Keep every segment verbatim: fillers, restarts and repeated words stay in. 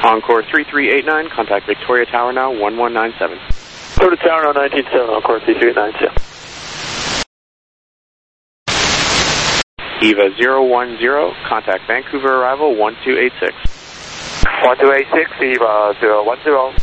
Encore three three eight nine, contact Victoria Tower now, one one nine seven. Victoria Tower now, nineteen seven, Encore three three eight nine, yeah. EVA zero one zero, contact Vancouver arrival one two eight six. one two eight six, EVA zero one zero.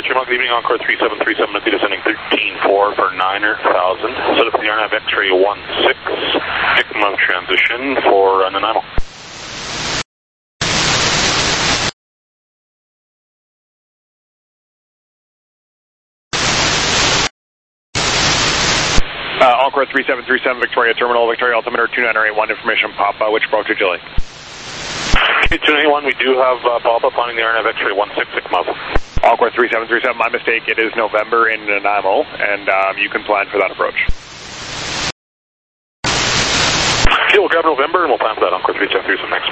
Richard, good evening, Encore three seven three seven, descending thirteen four for niner thousand. Set up the R N A V X-ray one six, I C M O transition for Nanaimo. Uh, Encore three seven three seven, Victoria Terminal, Victoria Altimeter two nine eight one, information Papa, which approach would you like? Okay, two nine eight one, we do have uh, Papa planning the R N A V X-ray one six, I C M O. Encore three seven three seven, my mistake, it is November in Nanaimo, and um, you can plan for that approach. Okay, we'll grab November and we'll plan for that, Encore three seven three seven next.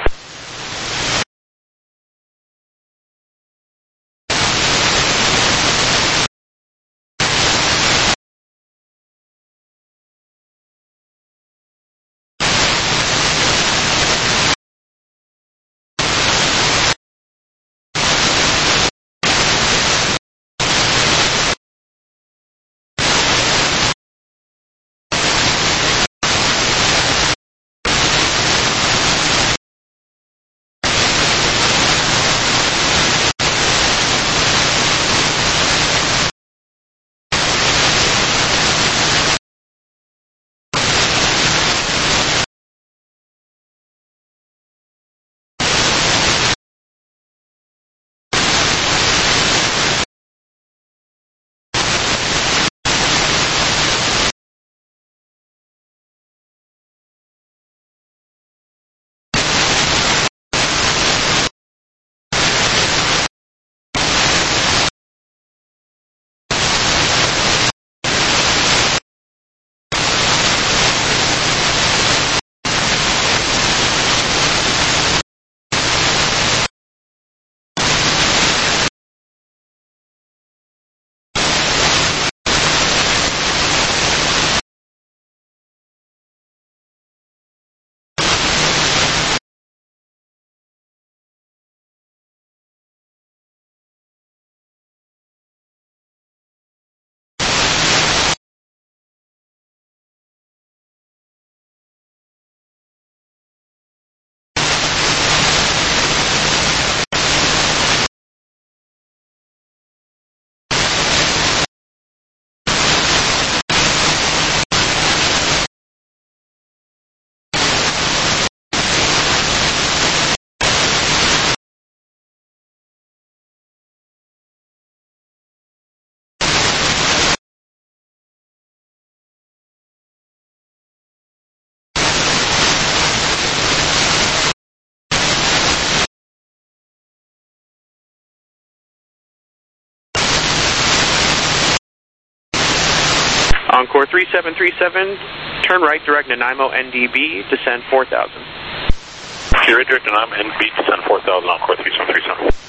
Encore three seven three seven, turn right, direct Nanaimo N D B, descend four thousand. Okay, right, direct Nanaimo N D B, descend four thousand, Encore three seven three seven.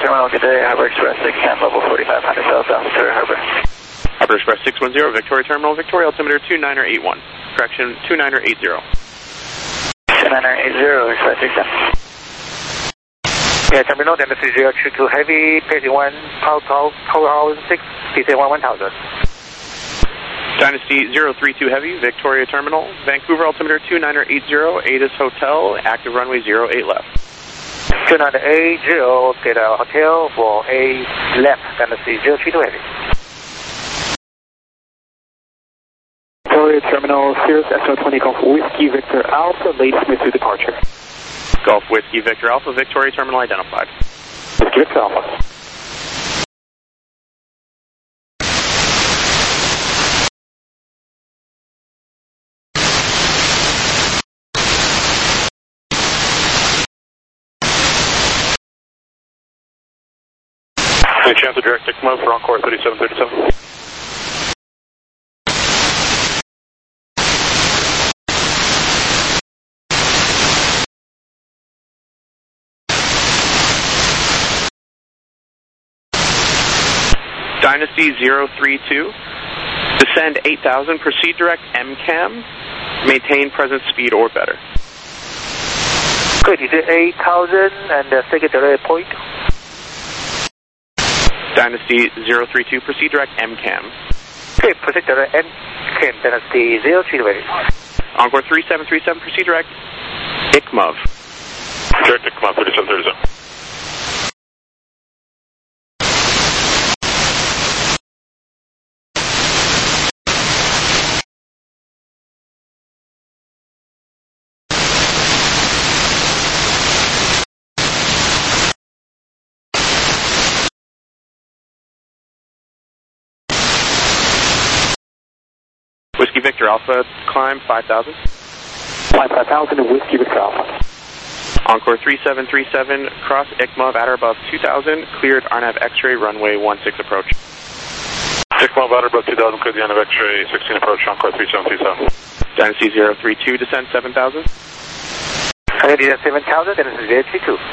Terminal, good day. Harbor Express six ten, level forty-five hundred southbound, Victoria Harbor. Harbor Express six one zero, Victoria Terminal, Victoria altimeter two niner eight one. Correction, two niner eight zero. two niner eight zero, Express six ten. Yeah, Terminal, Dynasty zero two two Heavy, pacing one, Power Power six, descend one one thousand. Dynasty zero three two Heavy, Victoria Terminal, Vancouver altimeter two niner eight zero, Atis Hotel, active runway zero eight left. two niner eight zero, get a hotel for A left, Dynasty zero three two Heavy. Victoria Terminal, Cirrus S O twenty Golf Whiskey Victor Alpha, Ladysmith to departure. Golf Whiskey Victor Alpha, Victoria Terminal identified. Whiskey Victor Alpha. Any chance of direct ICMO for Encore thirty-seven thirty-seven? Dynasty zero three two, descend eight thousand, proceed direct M CAM, maintain present speed or better. Good, you did eight thousand and uh, secondary point. Dynasty zero three two, proceed direct M CAM. Okay, proceed direct M CAM, Dynasty zero three two. Encore three seven three seven, proceed direct I C M O V. Direct ICMO thirty-seven thirty-seven. Whiskey Victor Alpha, climb five thousand. Climb five thousand and Whiskey Victor Alpha. Encore three seven three seven, cross I C M O V at or above two thousand, cleared R N A V X-ray, runway one six approach. I C M O V at or above two thousand, cleared the R N A V X-ray, sixteen approach, Encore three seven three seven. Dynasty zero three two, descend seven thousand. Okay, descend seven thousand, Dynasty zero three two.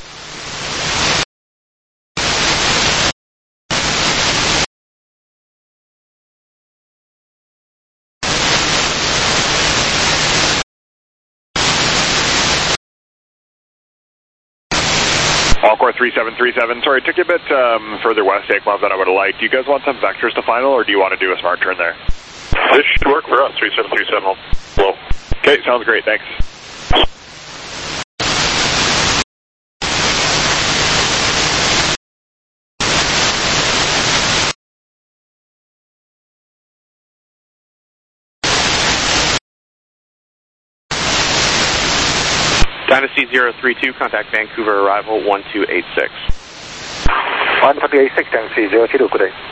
Encore three seven three seven. Sorry, it took you a bit um, further west, I C M O V, than I would have liked. Do you guys want some vectors to final, or do you want to do a smart turn there? This should work for us, three seven three seven. Hello. Okay, sounds great. Thanks. Dynasty zero three two, contact Vancouver arrival one two eight six. one two eight six, Dynasty zero three two, good day.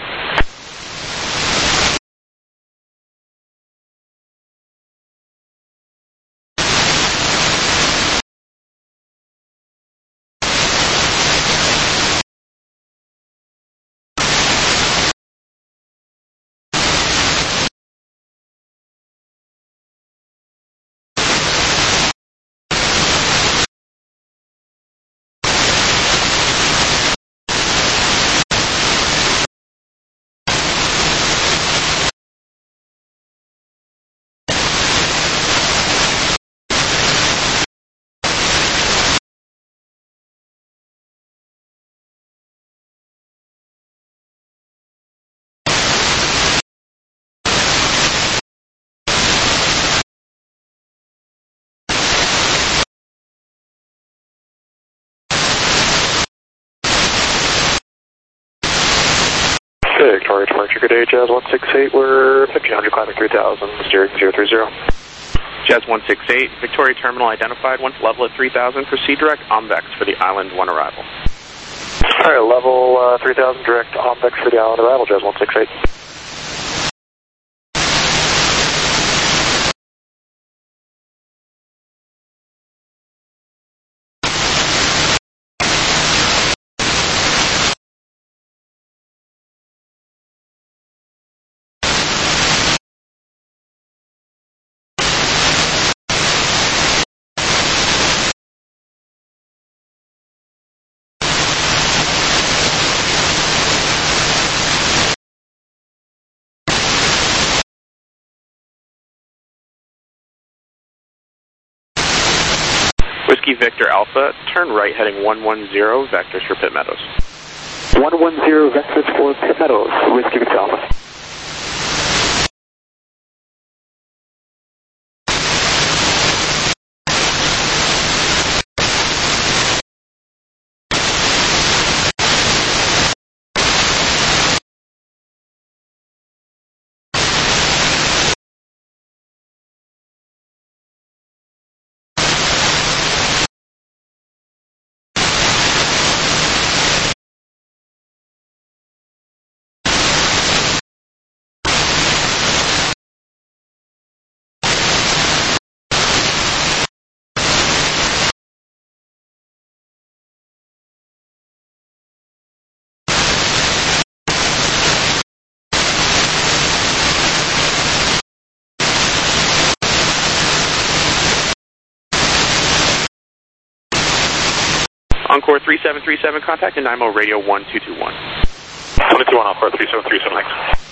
Okay, Victoria departure, good day, Jazz one six eight, we're fifteen hundred climbing three thousand, steering zero three zero. Jazz one six eight, Victoria Terminal identified, once level at three thousand, proceed direct Omvex for the Island one arrival. Alright, level uh, three thousand, direct Omvex for the Island arrival, Jazz one six eight. Whiskey Victor Alpha, turn right heading one one zero, vectors for Pitt Meadows. one one zero vectors for Pitt Meadows, Whiskey Victor Alpha. Encore three seven three seven, contact and N Y M O radio one two two one. one two one, Encore three seven three seven, thanks.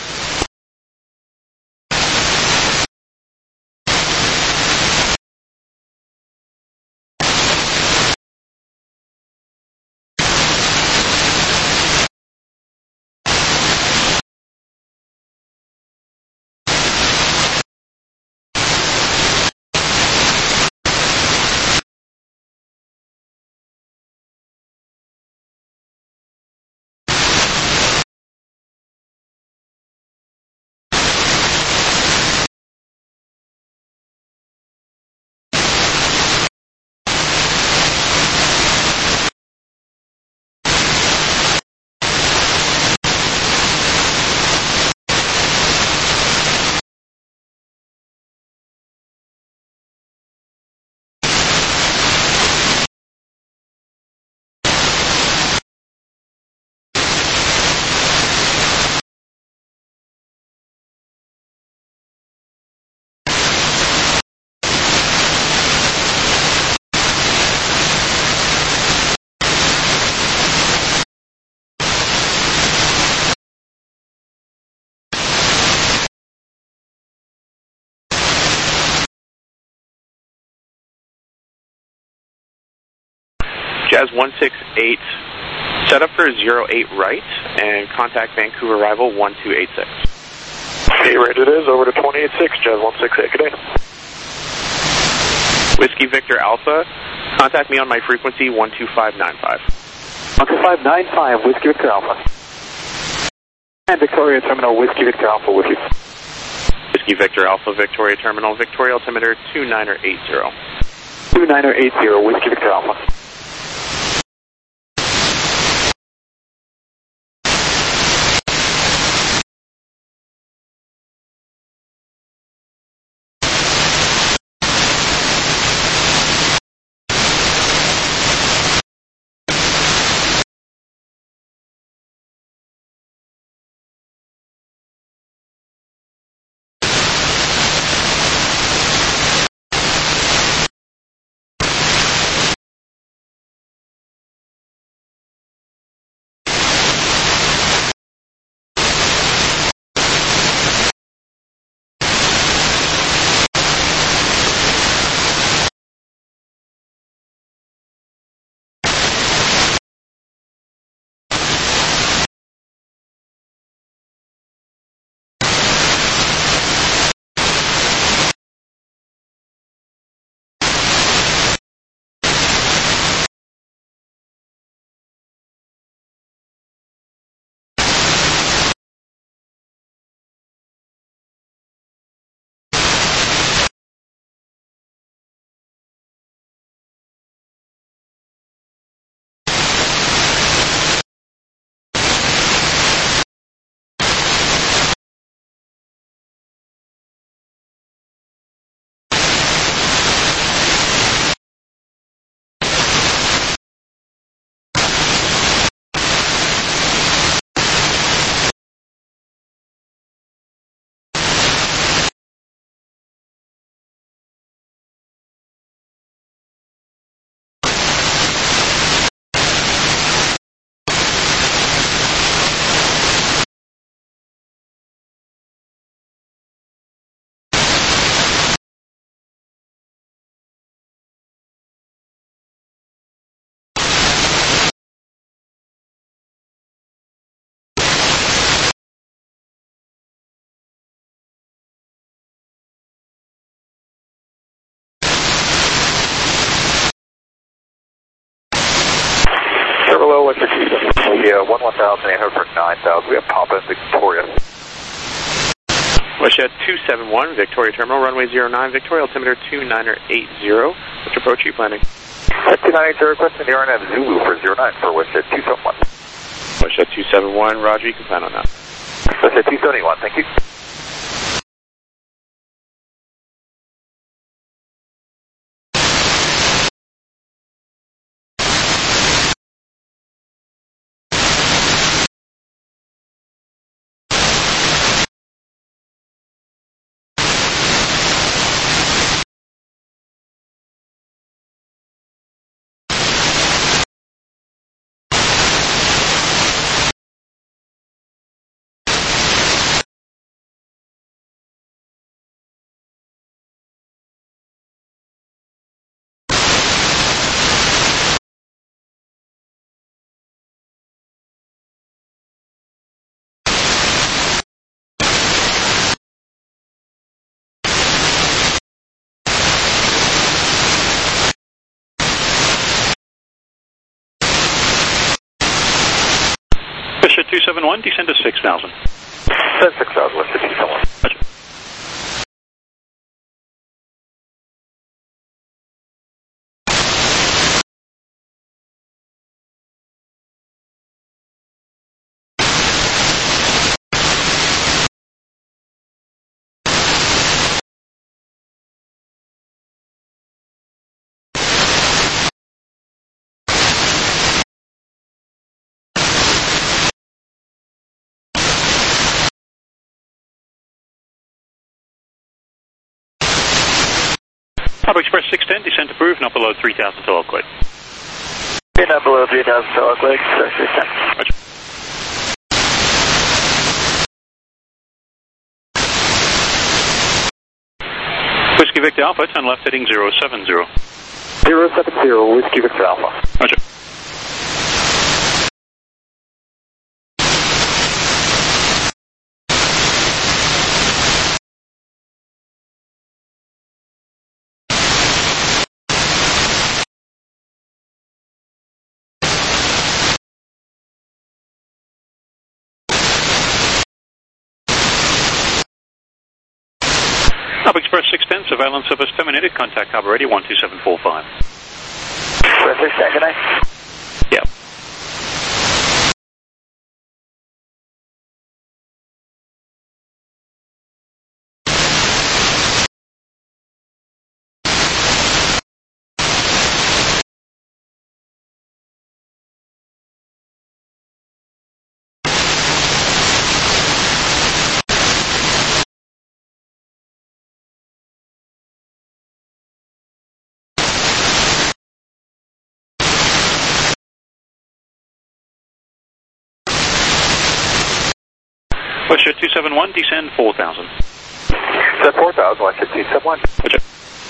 Jazz one six eight, set up for zero eight right, and contact Vancouver arrival one two eight six. eight right it is, over to twenty eighty-six, Jazz one six eight, good day. Whiskey Victor Alpha, contact me on my frequency one two five nine five. one two five nine five, Whiskey Victor Alpha. And Victoria Terminal, Whiskey Victor Alpha with you. Whiskey Victor Alpha, Victoria Terminal, Victoria altimeter two nine eight zero. two nine eight zero, Whiskey Victor Alpha. India one one thousand eight hundred for nine thousand. We have Papa Victoria. Westjet two seven one, Victoria Terminal, runway zero nine, Victoria, altimeter two nine eight zero. Which approach are you planning? two nine eight zero, requesting the R N A Zulu for zero nine for Westjet two seven one. Westjet two seven one, roger, you can plan on that. Westjet two seven one, thank you. Westjet two seven one, descend to six thousand. Descend six thousand, Westjet two seven one. Roger. Papa Express six ten, descend approved, not below three thousand to Oakland. Not below three thousand to Oakland, six ten. Roger. Whiskey Victor Alpha, turn left heading zero seven zero. zero seven zero, Whiskey Victor Alpha. Roger. Papa Express six ten, surveillance service terminated. Contact Harbor Radio one two seven four five. Westjet six ten, good night. Yeah. Westjet two seven one, descend four thousand. Descend four thousand, Westjet two seven one. Roger.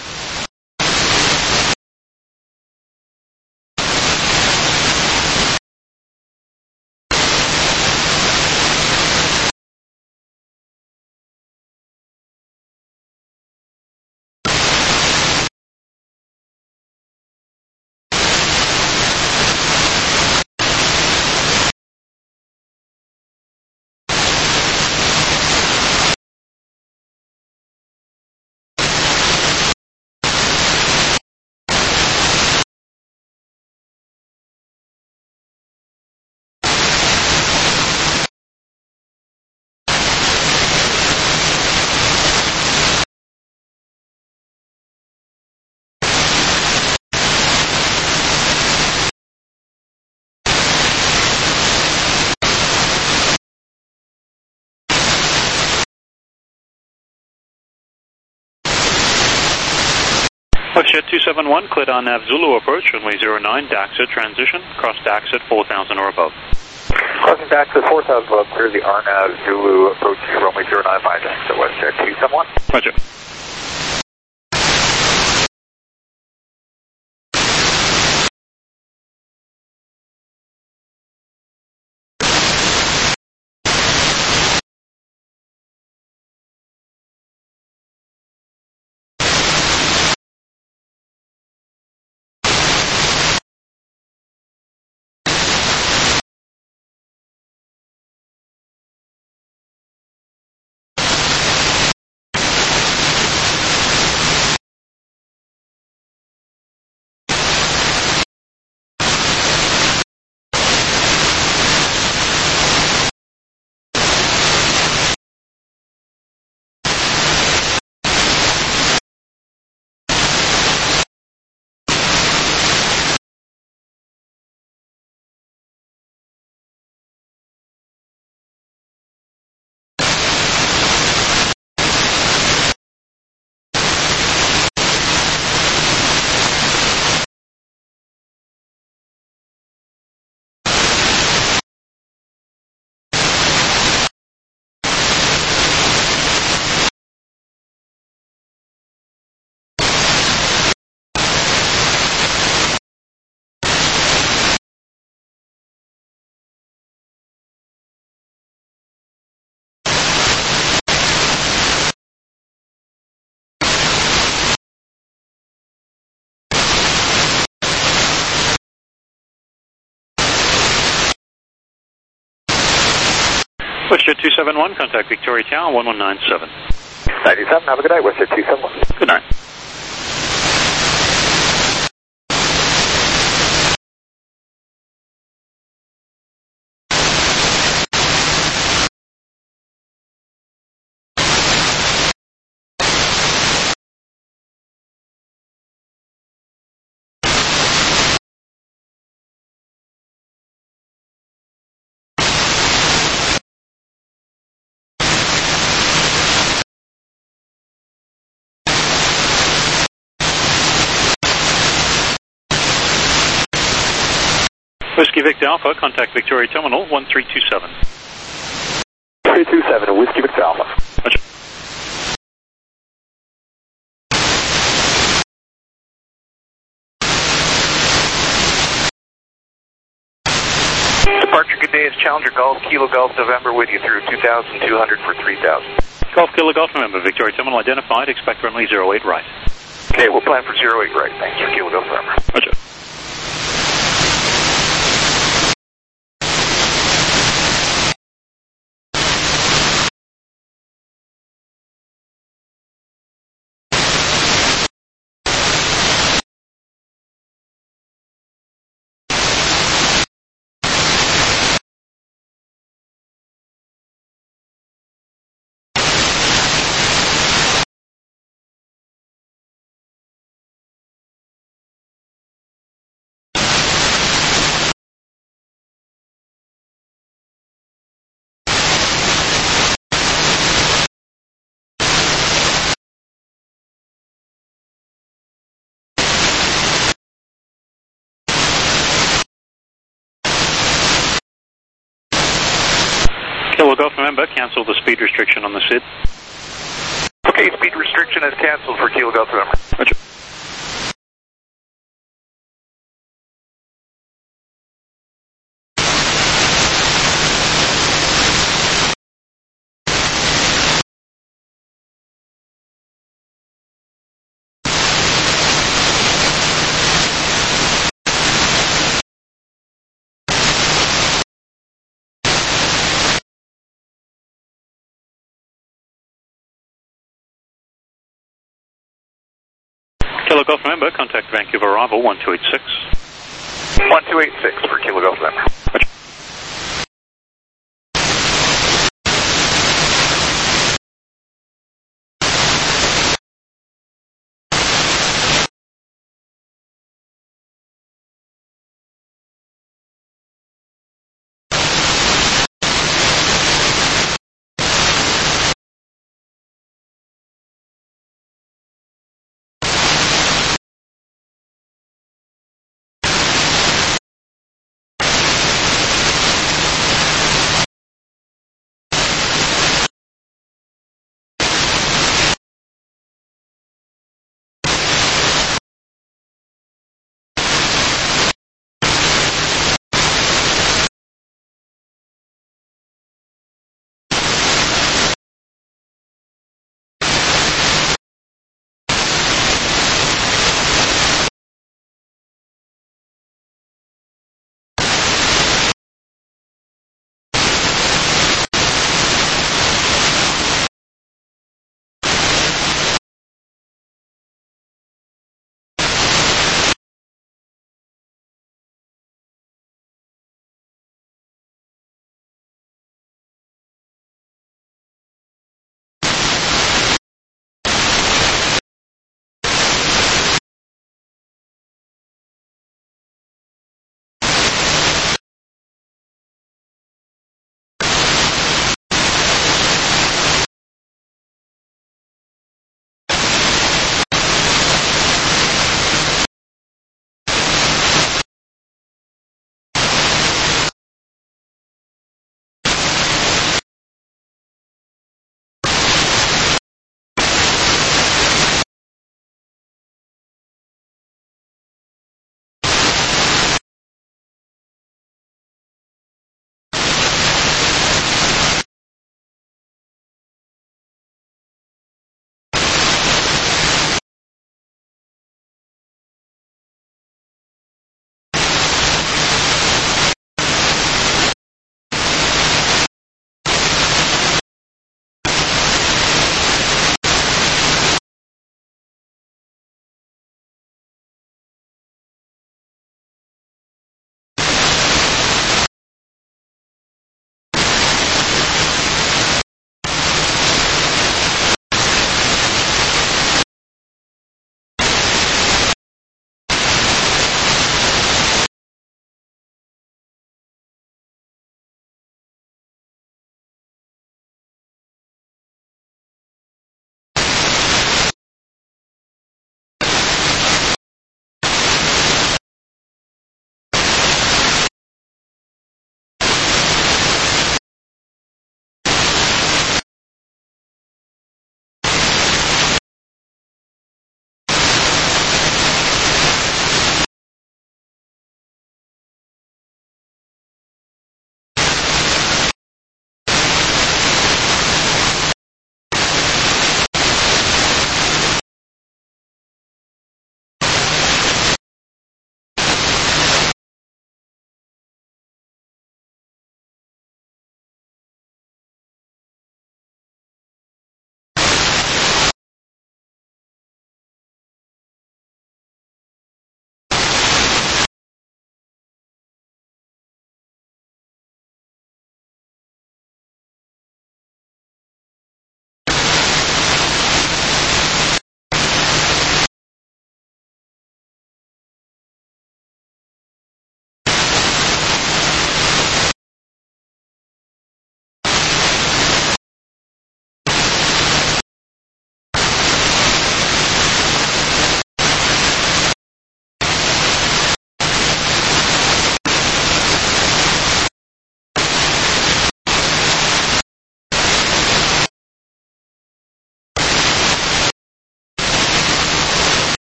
Westjet two seven one, cleared on Nav Zulu approach, runway zero nine, Daxa transition, cross Daxa at four thousand or above. Crossing Daxa at four thousand above, clear the R N A V Zulu approach, runway zero nine, five Daxa, Westjet two seven one. Roger. WestJet two seven one, contact Victoria Tower one one nine seven. ninety-seven, have a good night, WestJet two seven one. Good night. Whiskey Victor Alpha, contact Victoria Terminal one three two seven. three two seven, Whiskey Victor Alpha. Roger. Departure, good day, it's Challenger Golf, Kilo Golf, November with you through two thousand two hundred for three thousand. Golf Kilo Golf, remember, Victoria Terminal identified, expect runway zero eight right. Okay, we'll plan for zero eight right, thanks for Kilo Golf, November. Roger. Kilo Golf, remember, cancel the speed restriction on the S I D. Okay, speed restriction is canceled for Kilo Golf, November. Roger. Kilo Golf, remember, contact Vancouver arrival one two eight six. one two eight six for Kilo Golf, November. Roger.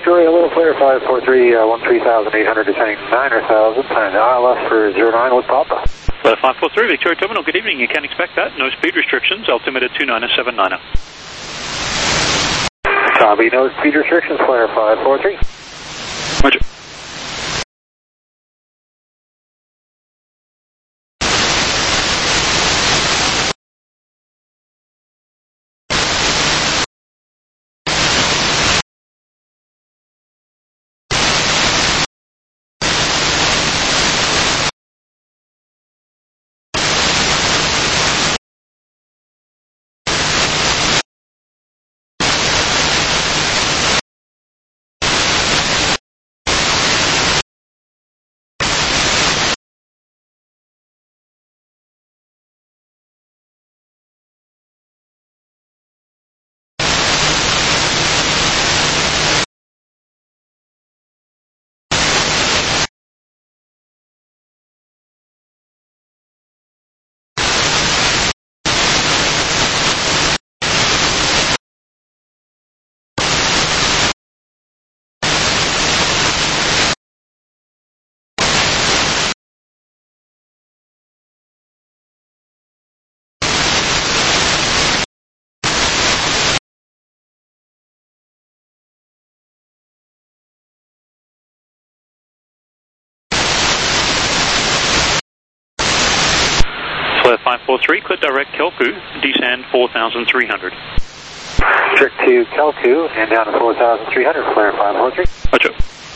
Victoria, Little Flare five four three, uh, one three thousand eight hundred, descending niner thousand, and I L S for zero nine with Papa. Flare five four three, Victoria Terminal, good evening. You can expect that. No speed restrictions, altimeter two nine seven nine. Copy, no speed restrictions, Flare five four three. Roger. Flare five four three, clear direct Kelku, descend four thousand three hundred. Strict to Kelku and down to four thousand three hundred, Flare five four three. Roger.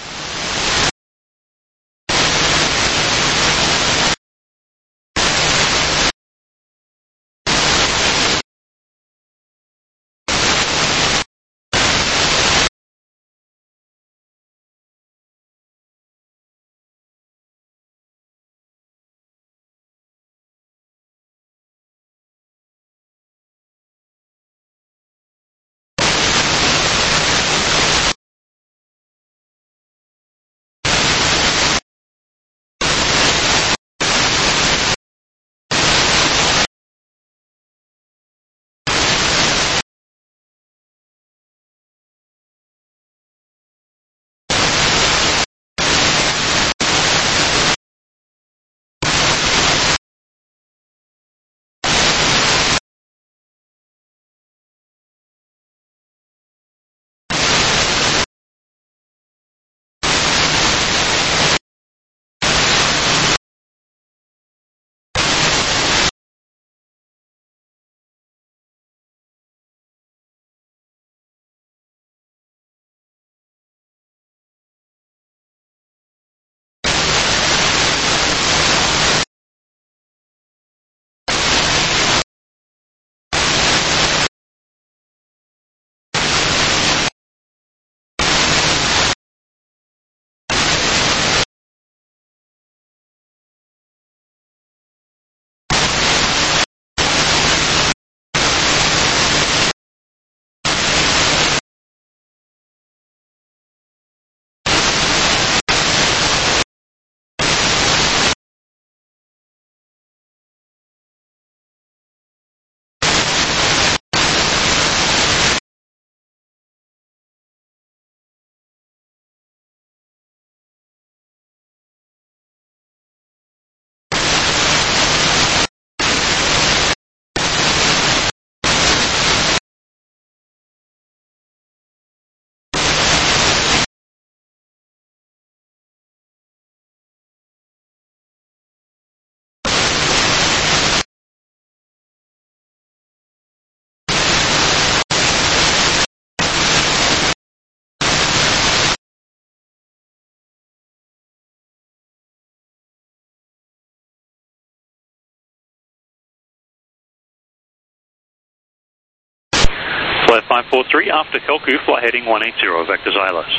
Flare five four three, after Kelku, fly heading one eight zero, vectors I L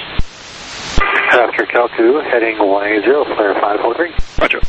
S. After Kelku, heading one eight zero, Flare five four three. Roger.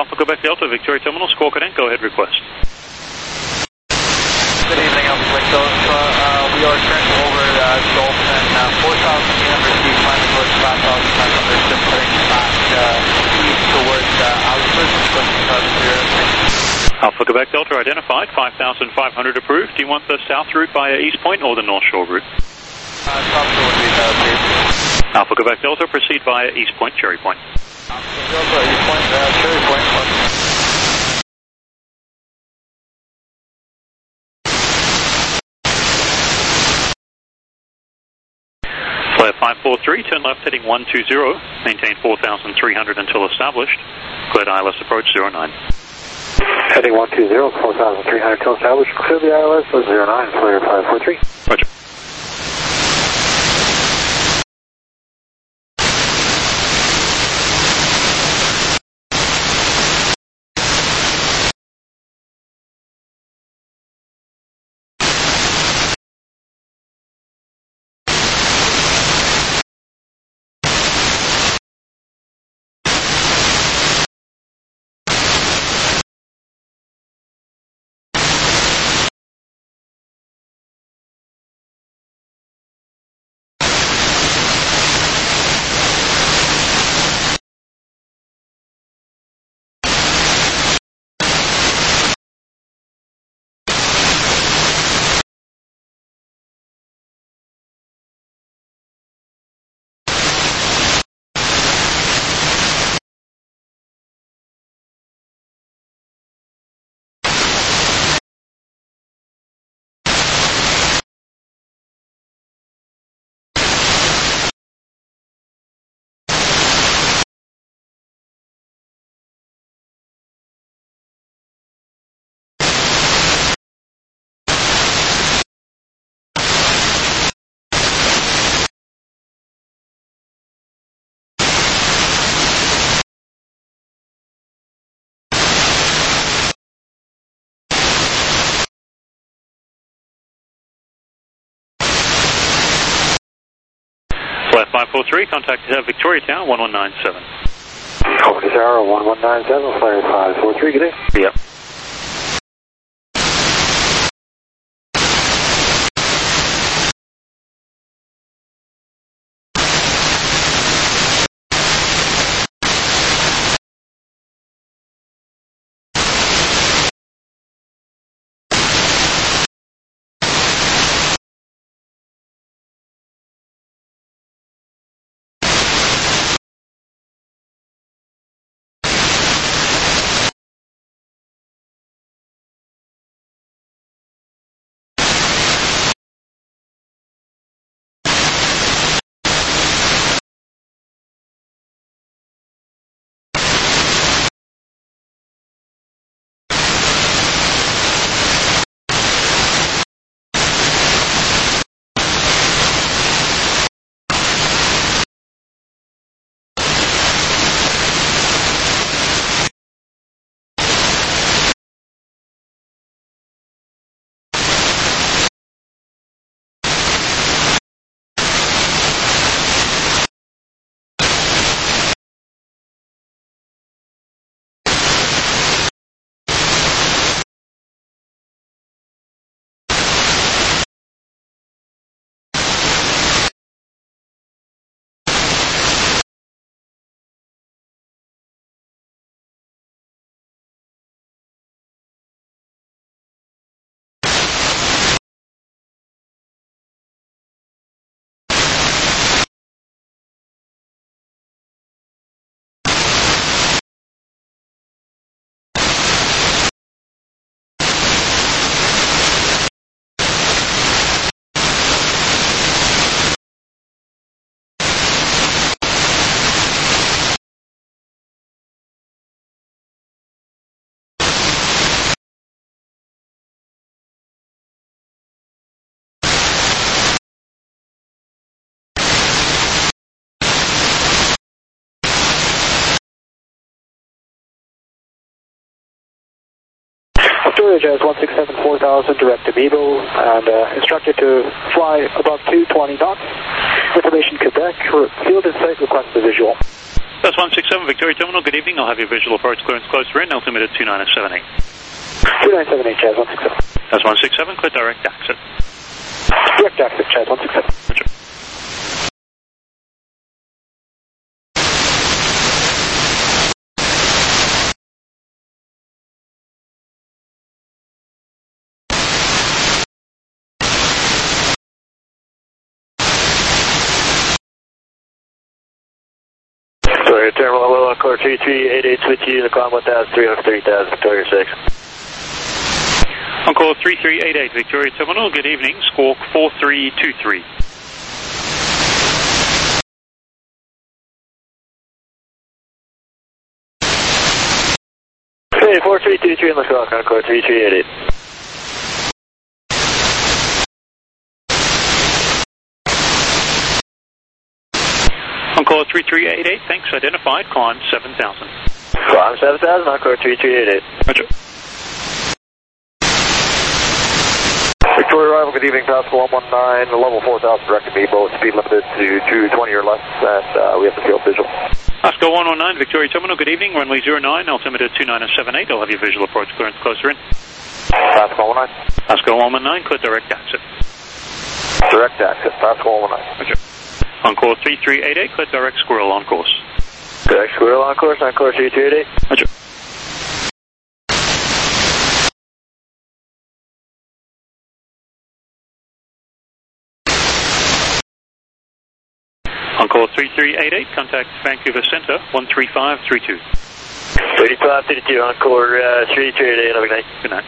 Alpha Quebec Delta, Victoria Terminal, squawk it in, go ahead request. Good evening, Alpha Quebec Delta. Uh, we are currently over uh, Dolphin, uh, four thousand eight hundred feet, climbing towards five thousand five hundred, just heading back uh, east towards uh, Alfred, twenty-two thousand zero. Alpha Quebec Delta identified, five thousand five hundred approved. Do you want the south route via East Point or the North Shore route? Uh, south shore would be the base. Alpha Quebec Delta, proceed via East Point, Cherry Point. Alpha Delta, East Point, uh, Cherry Point. Flare five four three, turn left heading one two zero, maintain four thousand three hundred until established. Cleared I L S approach zero nine. Heading one two zero, four thousand three hundred until established. Clear the I L S for zero nine, flare five four three. Roger. Flare five four three, contact uh, Victoria Town, one one nine seven. Copy Tower, one one nine seven, flare five four three, good day. Yep. Victoria Jazz one six seven four thousand, direct to Beagle, and uh, instructed to fly above two twenty knots. Information Quebec, field in sight, request a visual. That's one six seven Victoria Terminal, good evening. I'll have your visual approach clearance closer in, altimeter two nine seven eight. two nine seven eight, Chaz, one six seven. That's one six seven, clear direct exit. Direct exit, Chaz, one six seven. Roger. Victoria Terminal, hello, Encore three three eight eight, switch you, Unicorn one thousand three hundred thirty thousand, Victoria six. Encore three three eight eight Victoria Terminal, good evening. Squawk four three two three. Okay, four three two three in the clock, Encore three three eight eight. Encore three three eight eight, thanks, identified, climb seven thousand. Climb seven thousand, Encore three three eight eight. Roger. Victoria arrival, good evening, Pascal one one nine, level four thousand, direct to me, both speed limited to two twenty or less, and uh, we have the field visual. Oscar one one nine Victoria Terminal, good evening, runway zero nine, altimeter two nine seven eight, I'll have your visual approach clearance closer in. Pascal one one nine. Oscar one one nine, clear direct exit. Direct exit, Pascal one one nine. Roger. Encore three three eight eight, clear direct squirrel on course. Direct squirrel on course, Encore three three eight eight. Roger. Encore three three eight eight, contact Vancouver Centre, one three five three two. thirty-five thirty-two, Encore uh, three three eight eight, have a good night. Good night.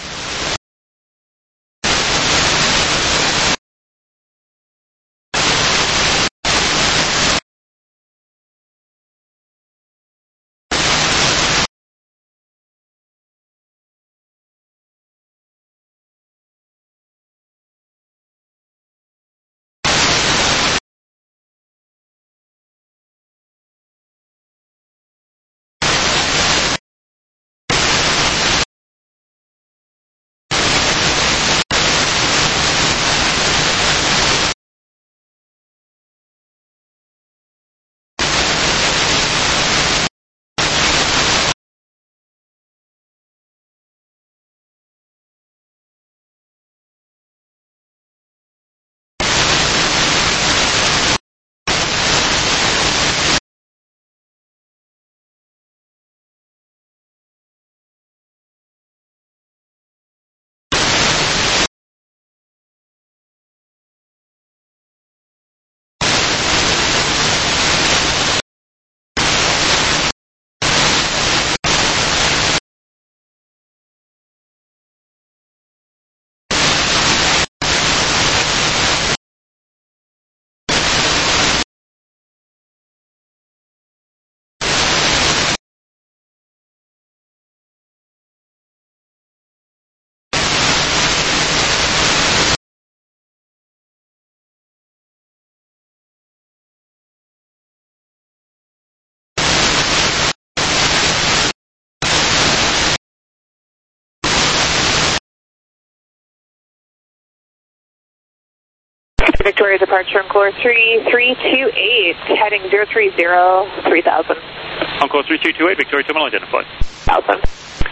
Victoria departure Encore three three two eight, heading zero three zero, three thousand. Encore three two two eight Victoria Terminal, identified. one thousand.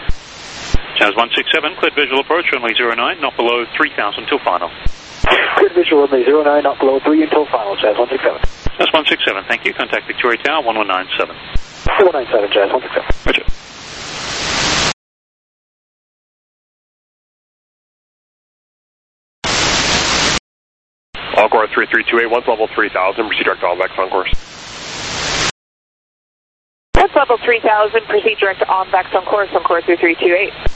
Chaz one six seven, cleared visual approach, runway zero nine, not below three thousand till final. Cleared visual runway zero nine, not below three until final, Chaz, one six seven. That's one six seven, thank you. Contact Victoria Tower, one one nine seven. one nine seven, Chaz, one six seven. Roger. Encore three three two eight, once level three thousand, proceed direct to Alvex on course. That's level three thousand, proceed direct to Alvex on course, Encore three three two eight.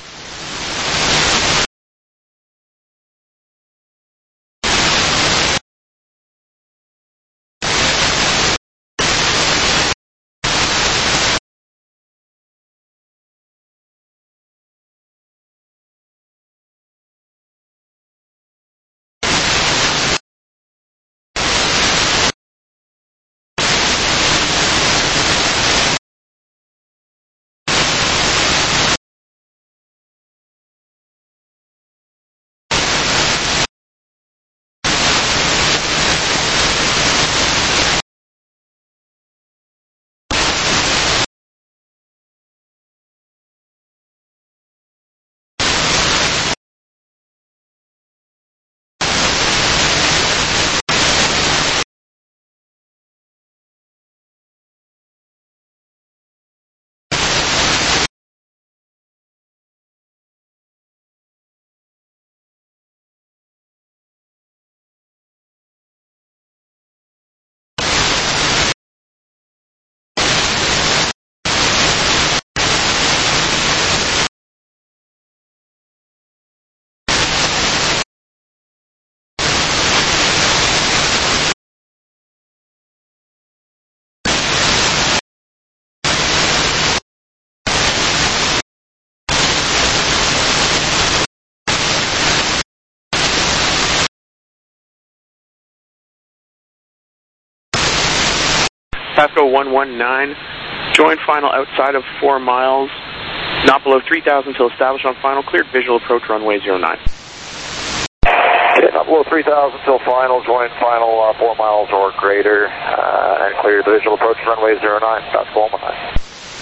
Pasco one one nine, join final outside of four miles, not below three thousand till established on final, cleared visual approach runway zero nine. Okay, not below three thousand till final, join final uh, four miles or greater, uh, and cleared visual approach runway zero nine, Pasco one one nine.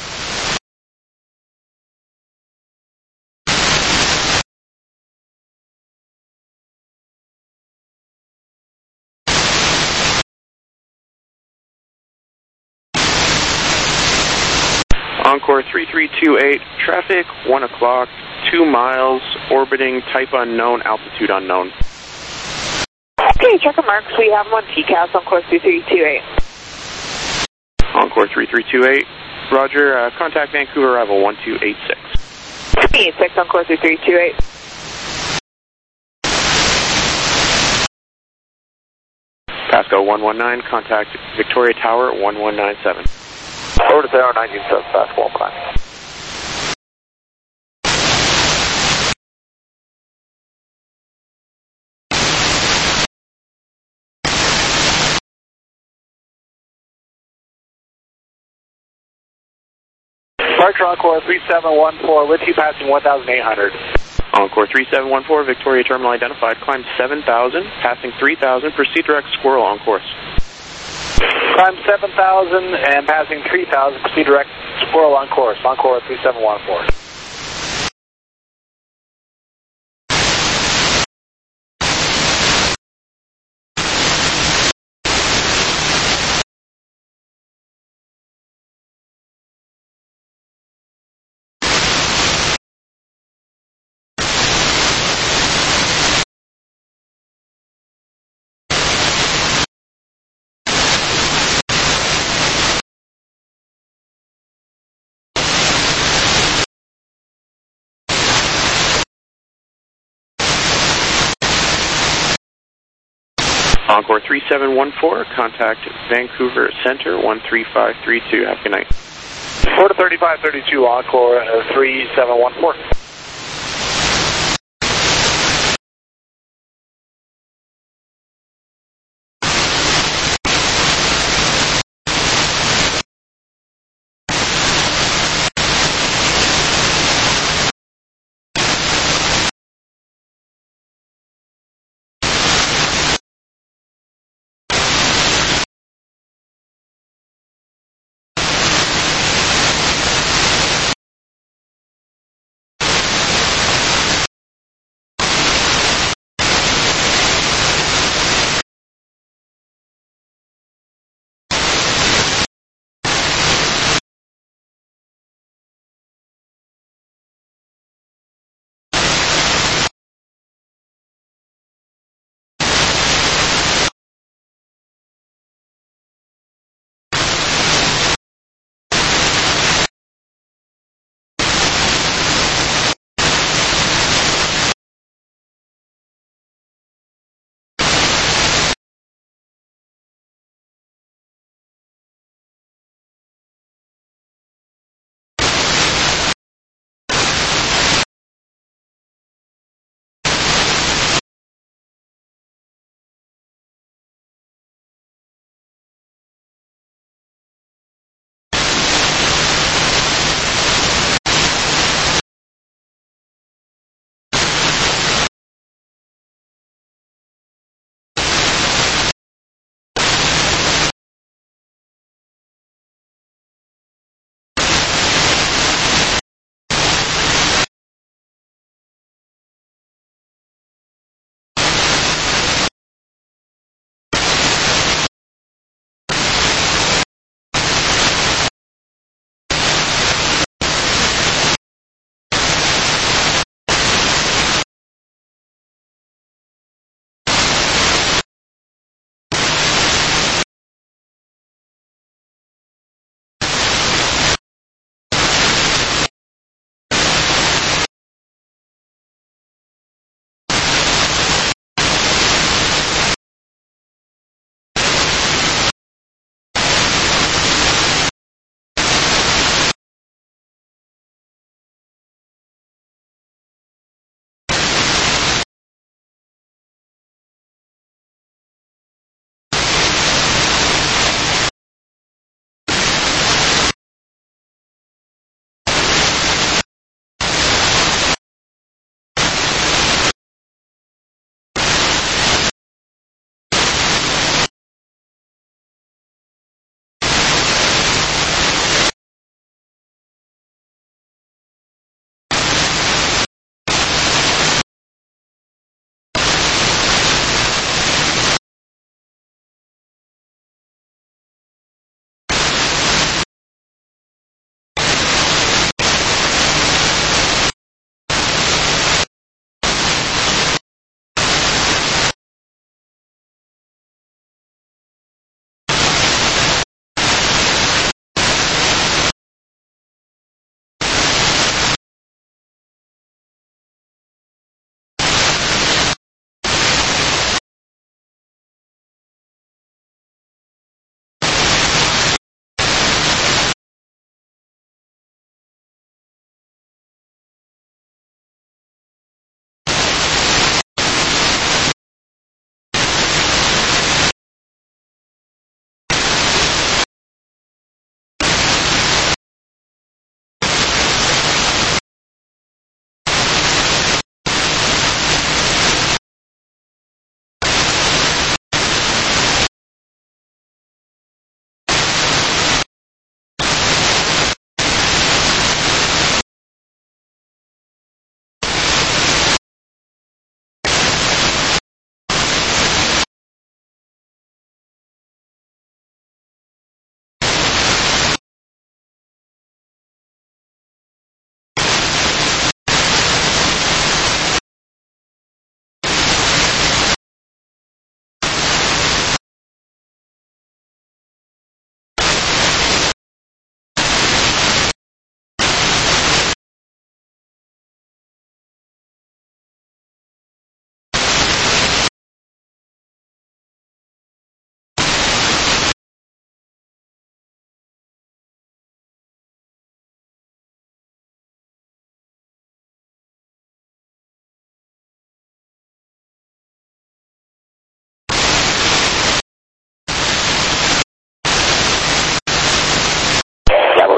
Encore three three two eight, traffic one o'clock, two miles, orbiting type unknown, altitude unknown. Okay, checker marks. We have them on T C A S on course three three two eight. Encore three three two eight, roger, uh, contact Vancouver arrival one two eight six. eight six on course three three two eight. Pasco one one nine, contact Victoria Tower one one nine seven. Over to Tower nineteen seven, Pasco one one nine. Departure Encore three seven one four, with you passing one thousand eight hundred. Encore three seven one four, Victoria Terminal identified, climb seven thousand, passing three thousand, proceed direct Squirrel on course. Climb seven thousand and passing three thousand, proceed direct Squirrel on course, Encore three seven one four. Encore three seven one four, contact Vancouver Center one three five three two. Have a good night. four to thirty-five thirty-two, Encore uh, three seven one four.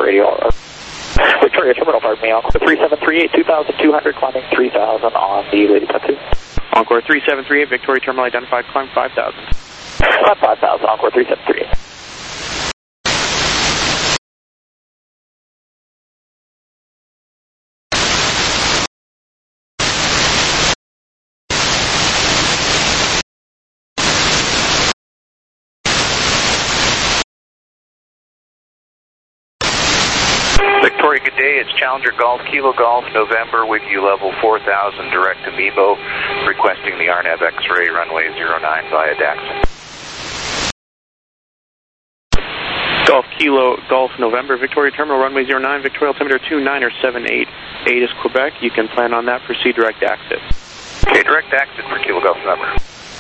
radio. Victoria Terminal, pardon me, Encore three seven three eight, two thousand two hundred, climbing three thousand on the Lady Tattoo. Encore three seven three eight, Victoria Terminal identified, climb five thousand. Climb five thousand, Encore three seven three eight. Victoria, good day. It's Challenger Golf, Kilo Golf, November with you, level four thousand, direct to Mebo, requesting the R N A V X-ray, runway zero nine via Daxon. Golf Kilo, Golf November, Victoria Terminal, runway zero nine, Victoria altimeter two nine or seven eight. eight is Quebec. You can plan on that. Proceed direct exit. Okay, direct exit for Kilo Golf November.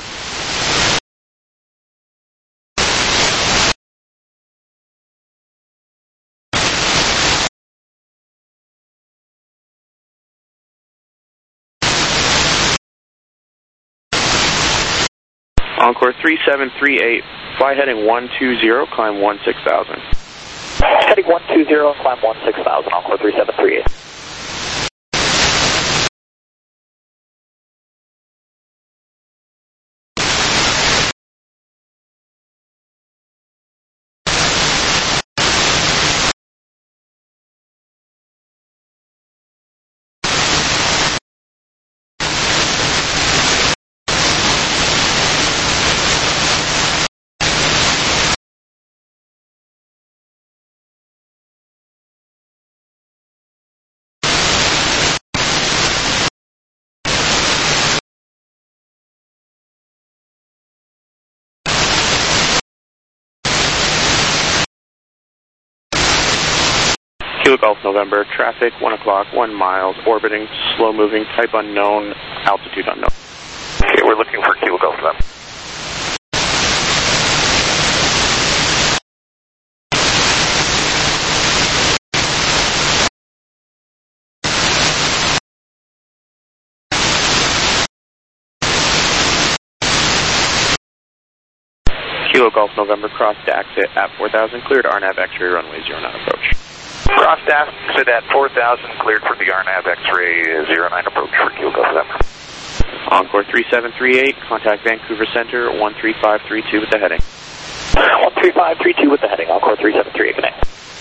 Encore three seven three eight, fly heading one two zero, climb one six thousand. Heading one two zero, climb one six thousand, Encore three seven three eight. Kilo Golf November, traffic one o'clock, one miles, orbiting, slow moving, type unknown, altitude unknown. Okay, we're looking for Kilo Golf November. Kilo Golf November, cross exit at four thousand, cleared R N A V X-ray, runway zero nine approach. Cross exit at four thousand, cleared for the R N A V X-ray zero nine approach for Kilo Golf November. Encore three seven three eight, contact Vancouver Center, one three five three two with the heading. one three five three two with the heading, Encore three seven three eight, good night.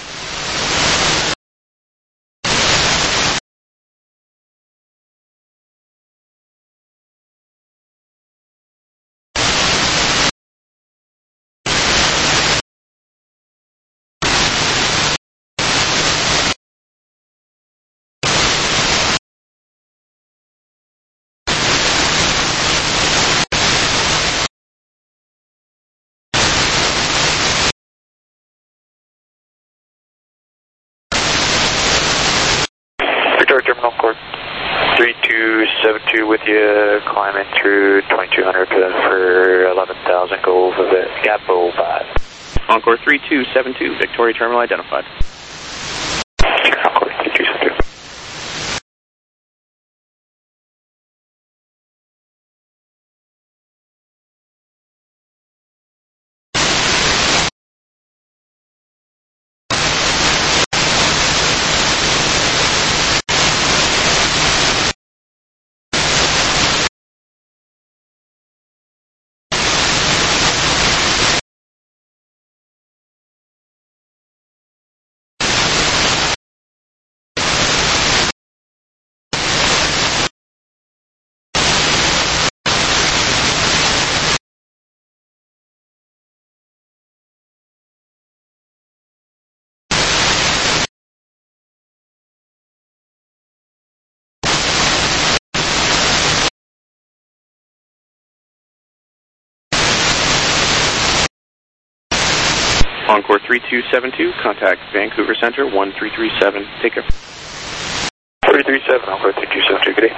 Victoria Terminal, Court three two seven two with you, climbing through twenty-two hundred for eleven thousand, go over the gap oh five. Encore three two seven two, Victoria Terminal identified. Encore three two seven two. Encore three two seven two, contact Vancouver Center, one three three seven, take care. three three seven, Encore three two seven two, good day.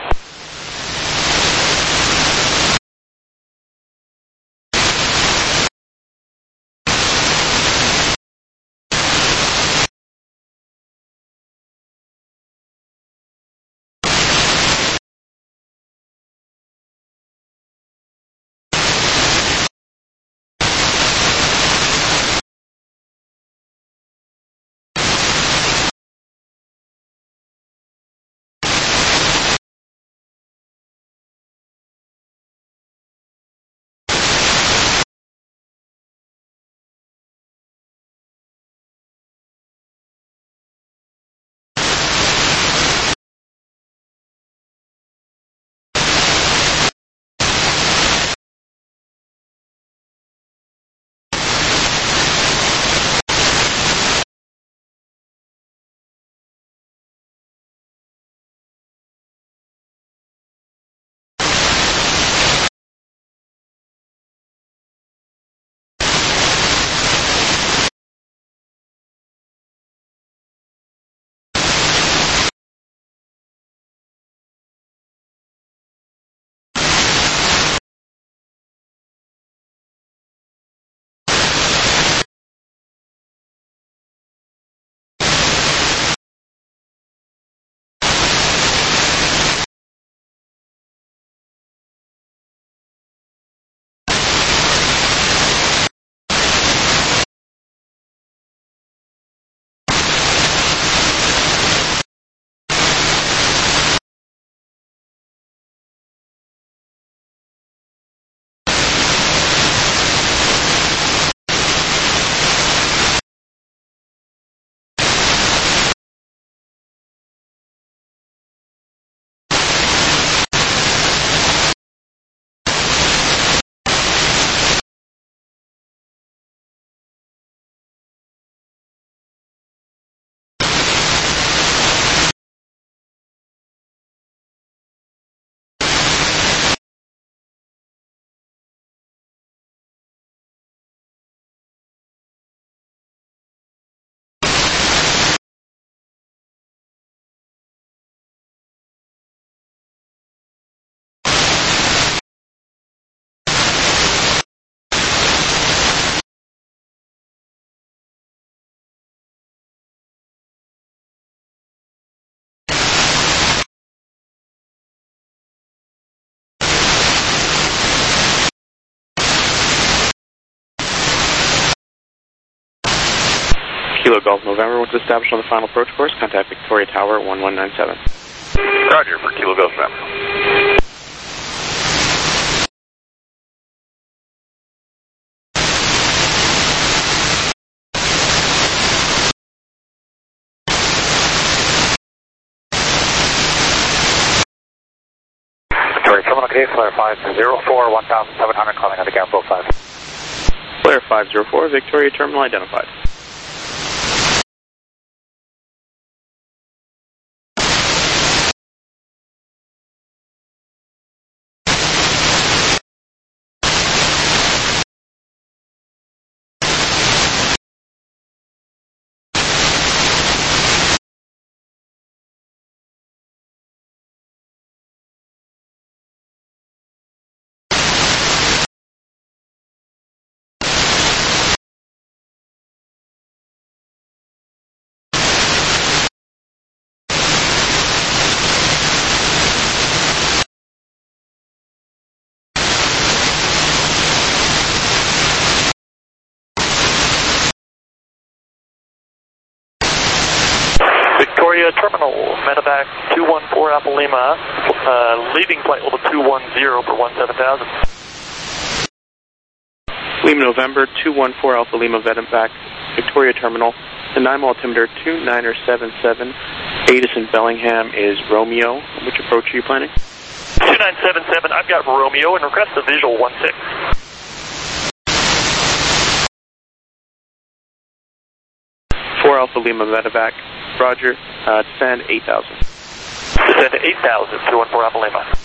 Kilo Golf November, once established on the final approach course, contact Victoria Tower one one nine seven. Roger, for Kilo Golf November. Victoria Terminal, Gate, Flare five zero four, one thousand seven hundred, calling on the Gap five. Flare five zero four, Victoria Terminal identified. Victoria Terminal, Medevac two one four Alpha Lima, uh, leaving flight level two one zero for one seven thousand. Lima November, two one four Alpha Lima, Medevac, Victoria Terminal. The nine altimeter two niner seven seven, Addison Bellingham is Romeo. Which approach are you planning? two nine seven seven, I've got Romeo and request a visual one six. four Alpha Lima, Medevac, Roger, uh, descend eight thousand. Descend to eight thousand, two one four Alpha Lima.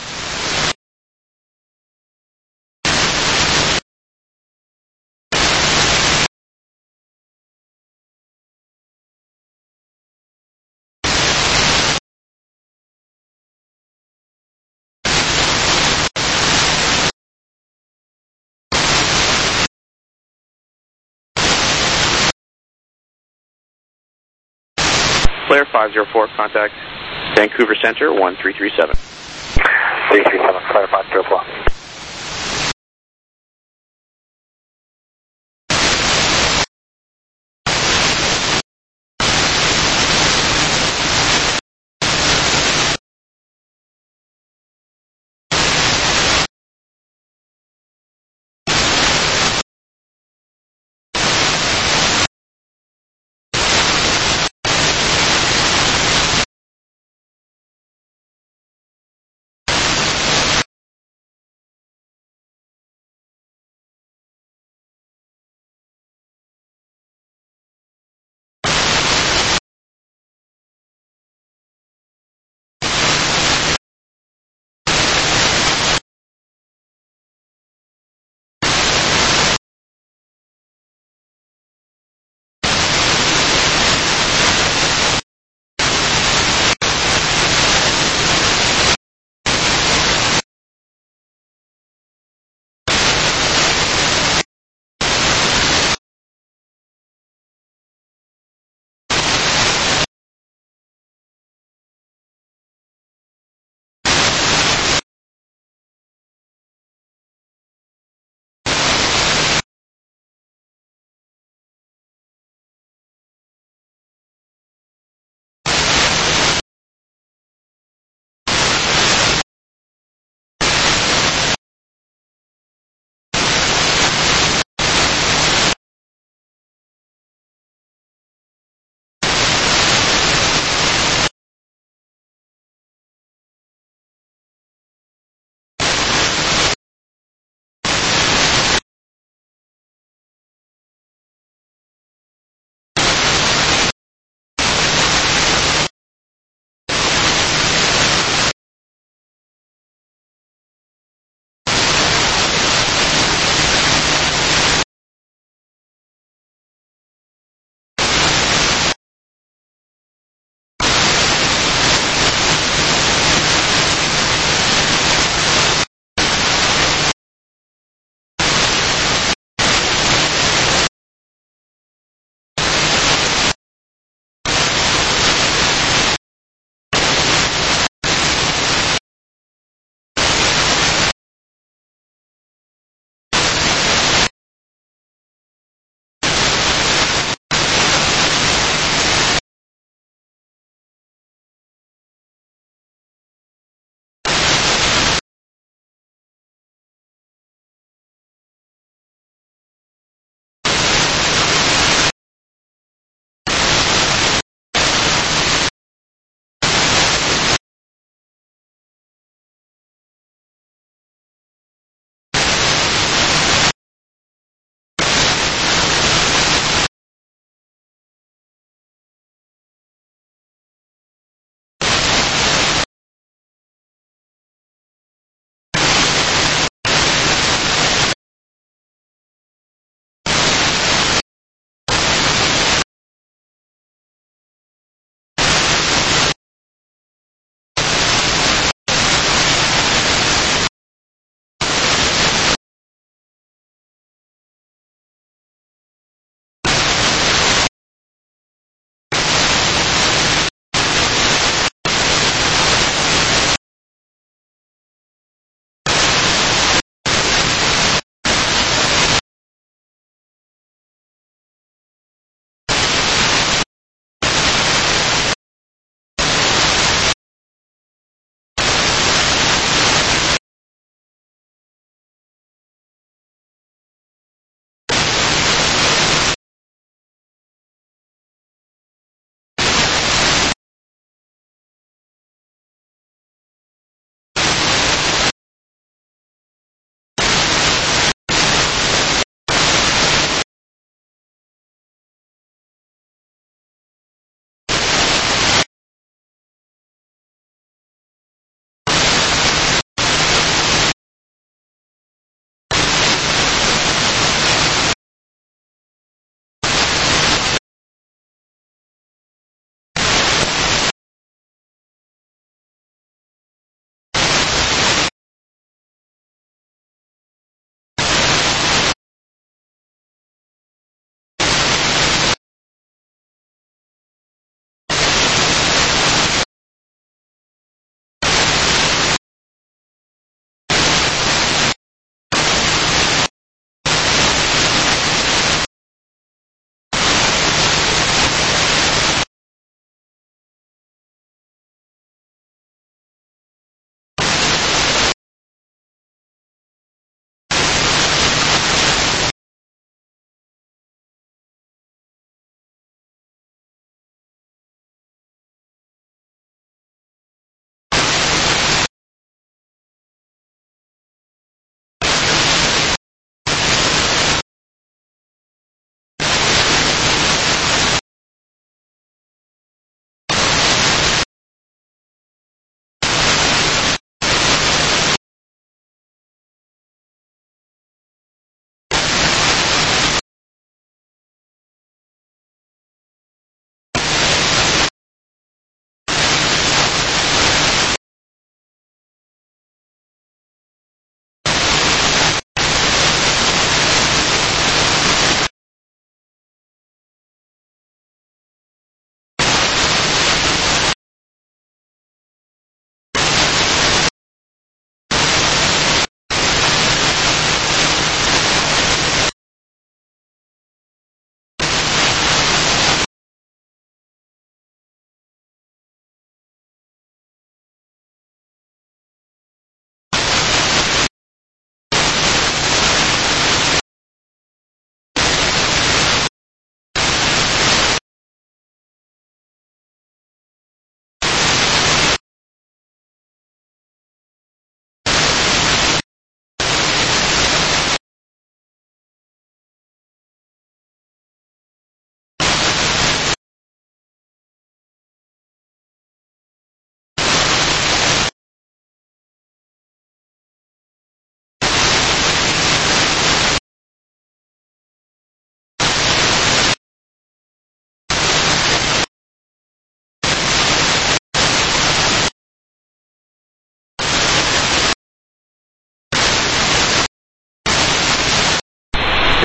Flare five zero four, contact Vancouver Center one three three seven. three three seven, Flare five zero four.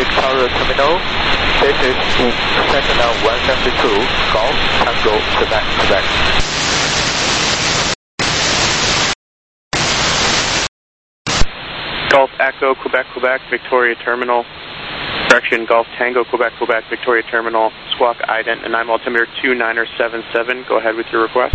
Victoria Terminal. This is Sentinel one seventy-two, Golf Tango, Quebec, Quebec. Golf Echo, Quebec, Quebec, Victoria Terminal. Correction, Golf Tango, Quebec, Quebec, Victoria Terminal. Squawk ident and nine altimeter two niner seven seven. Go ahead with your request.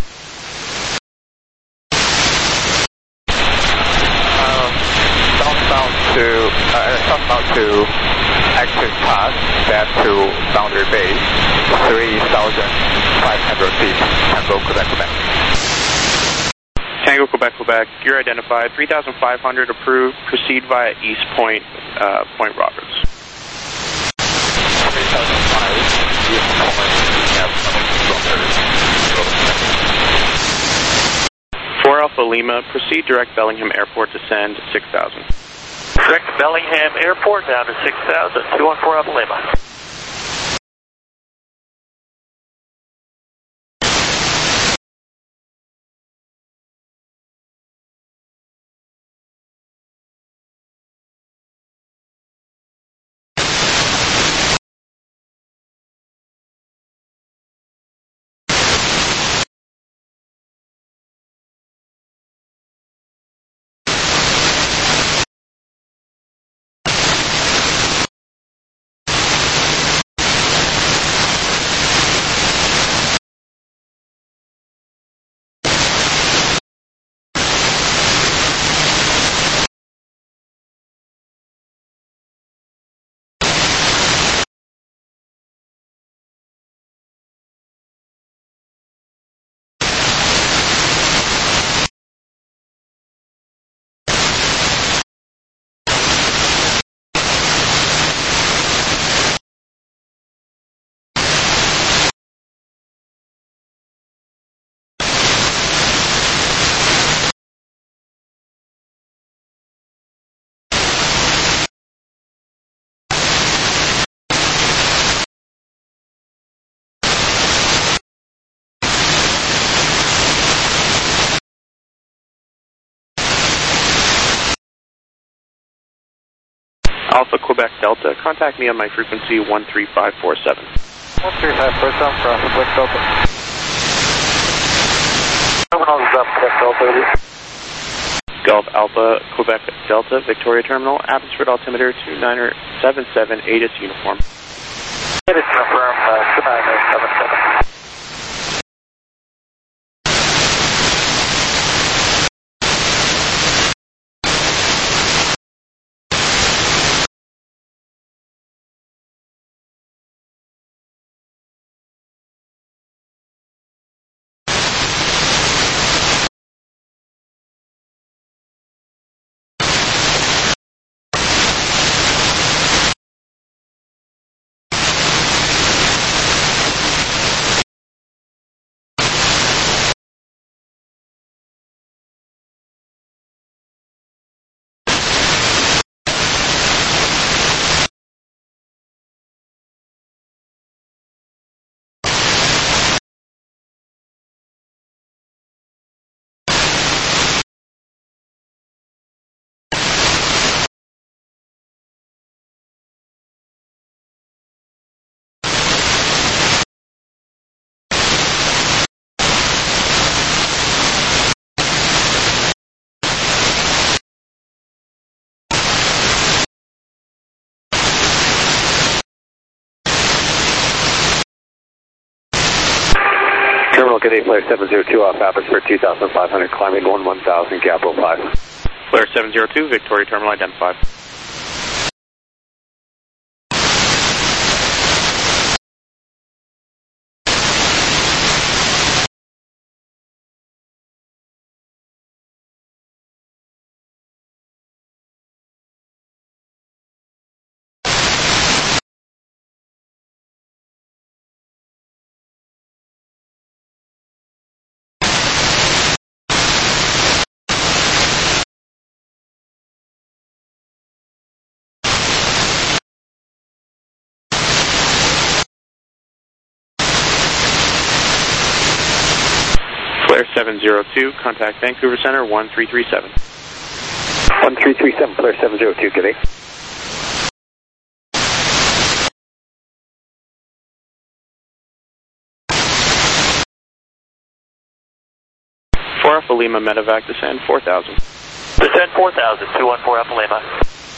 Um, southbound to, uh, southbound to active path, back to boundary base, three thousand five hundred feet, Tango, Quebec, Quebec. Tango, Quebec, Quebec, you're identified. three thousand five hundred approved. Proceed via East Point, uh, Point Roberts. three thousand five, East Point, Roberts. four Alpha Lima, proceed direct Bellingham Airport, descend six thousand. Direct Bellingham Airport down to six thousand, two one four Alpha Lima. Alpha Quebec Delta, contact me on my frequency one three five four seven. one three five four seven for Alpha Quebec Delta. Terminal is up, Quebec Delta. Golf Alpha Quebec Delta, Victoria Terminal, Abbotsford altimeter two niner seven seven, A T I S uniform. It is confirmed, uh, two niner seven seven. Terminal Good Day, Flare seven zero two off Abbotsford two thousand five hundred, climbing one one thousand, Capital five. Flare seven zero two, Victoria Terminal identified. Flare seven zero two, contact Vancouver Center one three three seven. one three three seven, Flare seven zero two, good day. four Alpha Lima Medevac, descend four thousand. Descend four thousand, two one four Alpha Lima.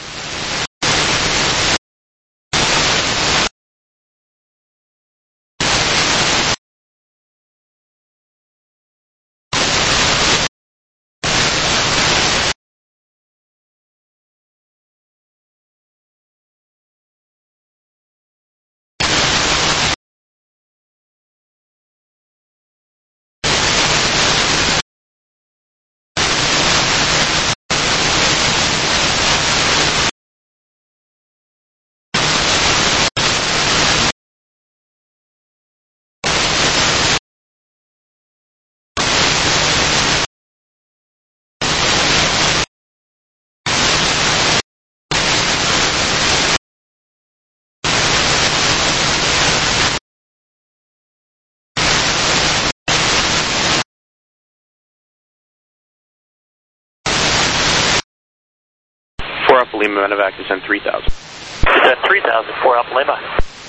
four Alpha Lima Medevac, descend three thousand. Descend three thousand, four Alpha Lima.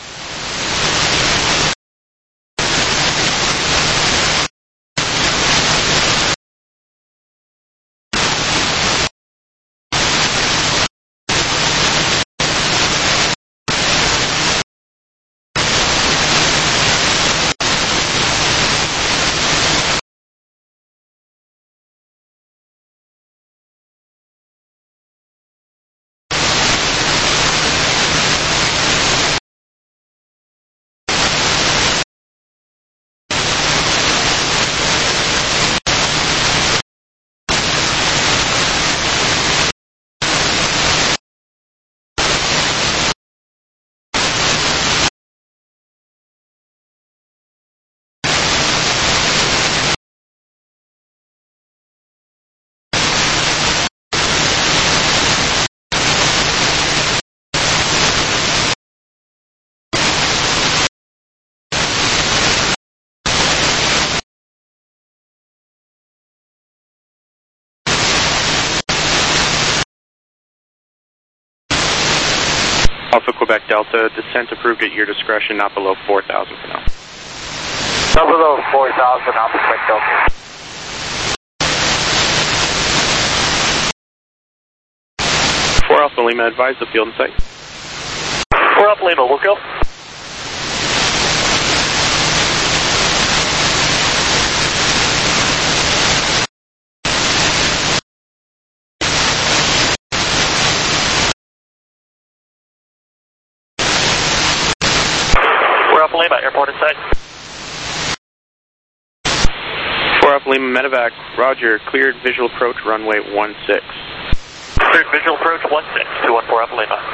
Alpha Quebec Delta, descent approved at your discretion, not below four thousand for now. Not below four thousand, Alpha Quebec Delta. four Alpha Lima, advise the field in sight. four Alpha Lima, we'll go. four Alpha Lima, airport in sight. four Alpha Lima Medevac, roger, cleared visual approach runway one six. Cleared visual approach one six, two one four Alpha Lima.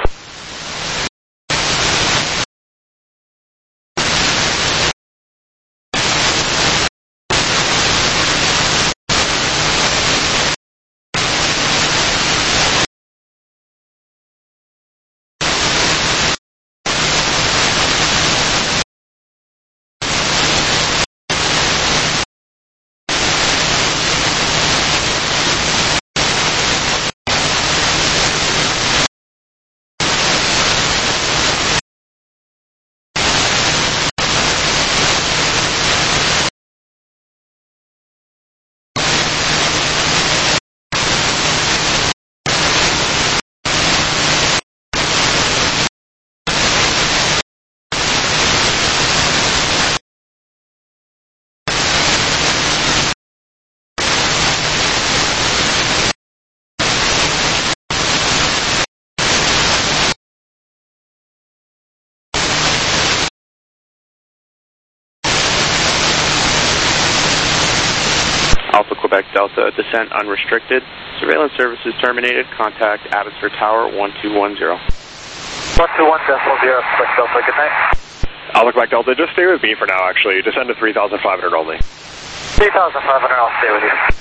Alpha Quebec Delta, descent unrestricted. Surveillance services terminated. Contact Abbotsford Tower one two one zero. one two one decimal zero, Quebec Delta, good night. Alpha Quebec Delta, just stay with me for now, actually. Descend to three thousand five hundred only. three thousand five hundred, I'll stay with you.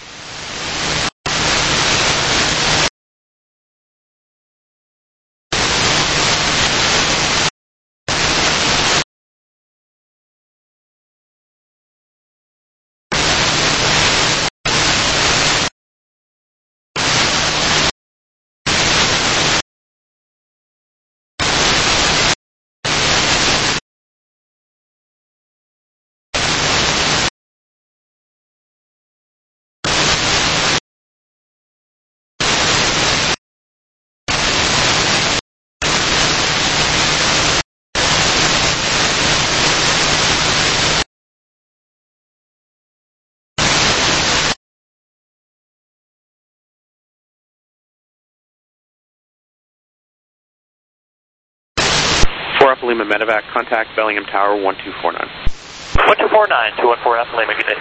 Alpha Lima Medevac, contact Bellingham Tower one two four nine. one two four nine, two one four Alpha Lima, good day.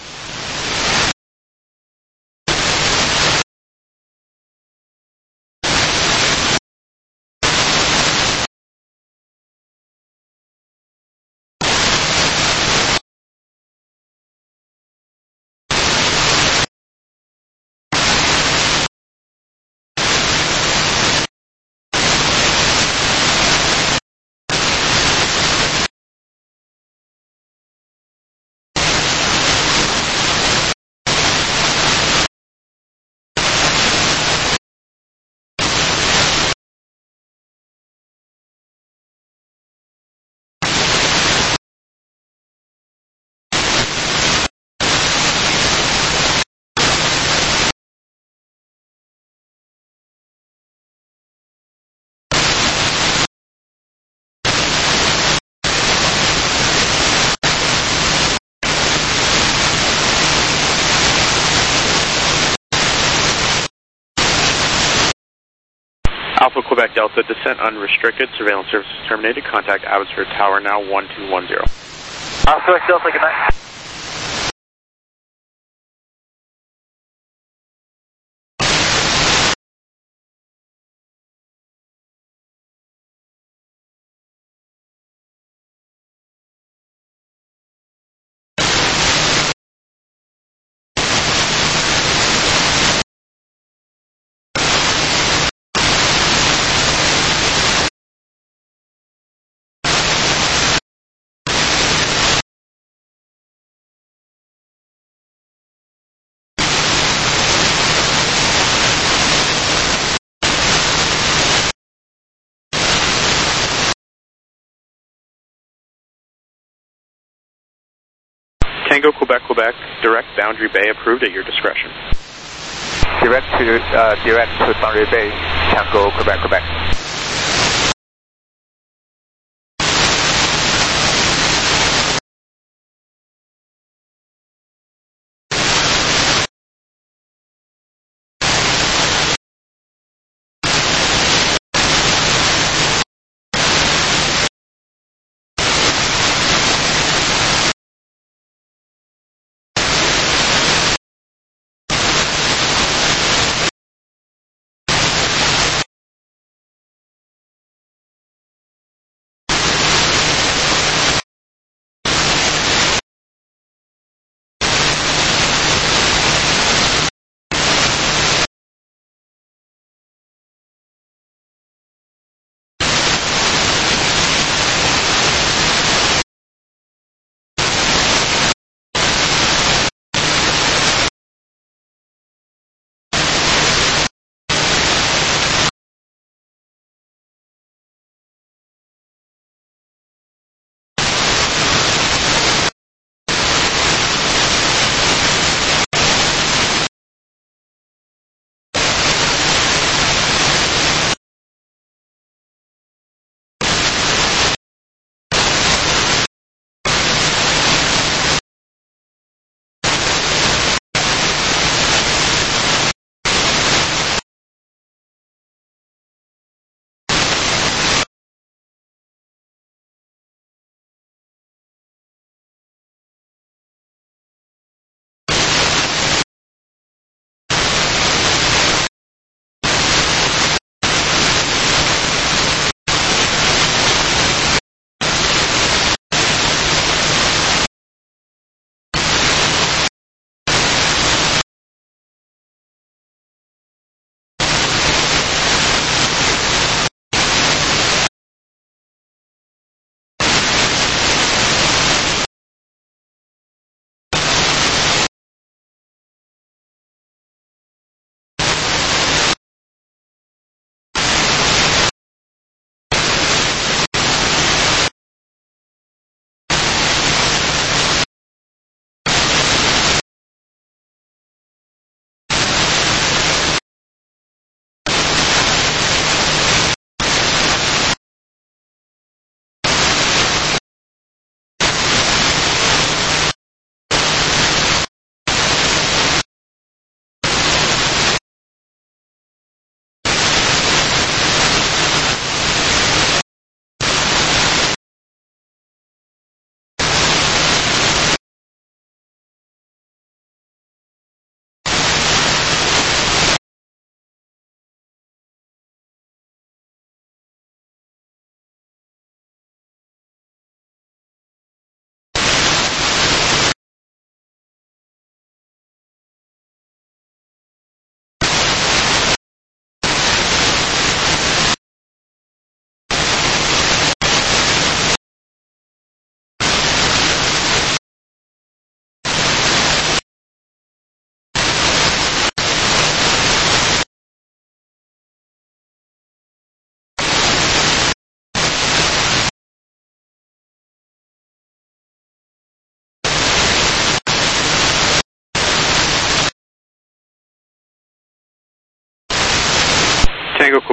Alpha Quebec Delta, descent unrestricted, surveillance services terminated, contact Abbotsford Tower now one two one zero. Alpha Quebec Delta, good night. Tango Quebec Quebec, direct Boundary Bay approved at your discretion. Direct to, uh, direct to Boundary Bay, Tango, Quebec, Quebec.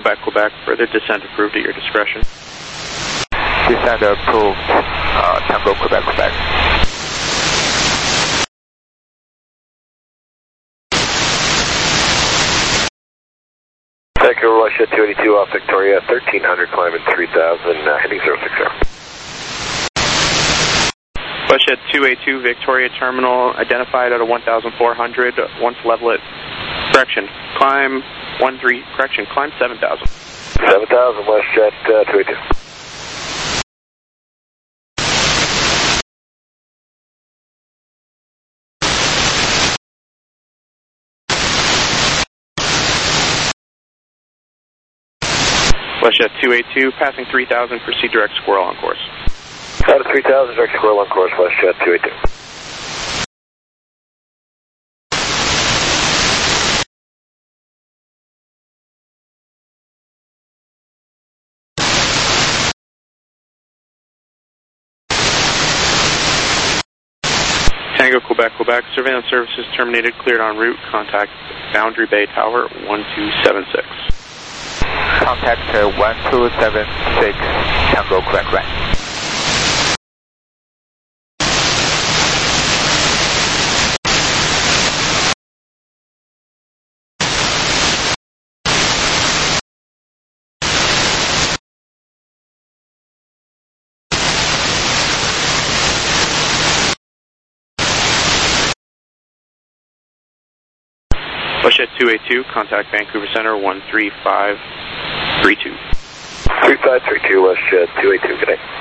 Quebec, Quebec. Further descent approved at your discretion. Descent approved. Uh, Tango, Quebec, Quebec. Thank you, Russia two eighty-two off Victoria, thirteen hundred, climbing three thousand, uh, heading zero six zero. Russia two eighty-two Victoria Terminal, identified at a one thousand four hundred, once level at, correction, climb one three, correction, climb seven thousand. seven thousand, WestJet uh, two eighty-two. WestJet two eighty-two, passing three thousand, proceed direct squirrel on course. Out of three thousand, direct squirrel on course, WestJet two eighty-two. Tango, Quebec, Quebec. Surveillance services terminated, cleared en route. Contact Boundary Bay Tower one two seven six. Contact uh, one two seven six, Tango, Quebec, right. WestJet two eighty-two, contact Vancouver Center one three five three two. three five three two, WestJet two eighty-two, good day.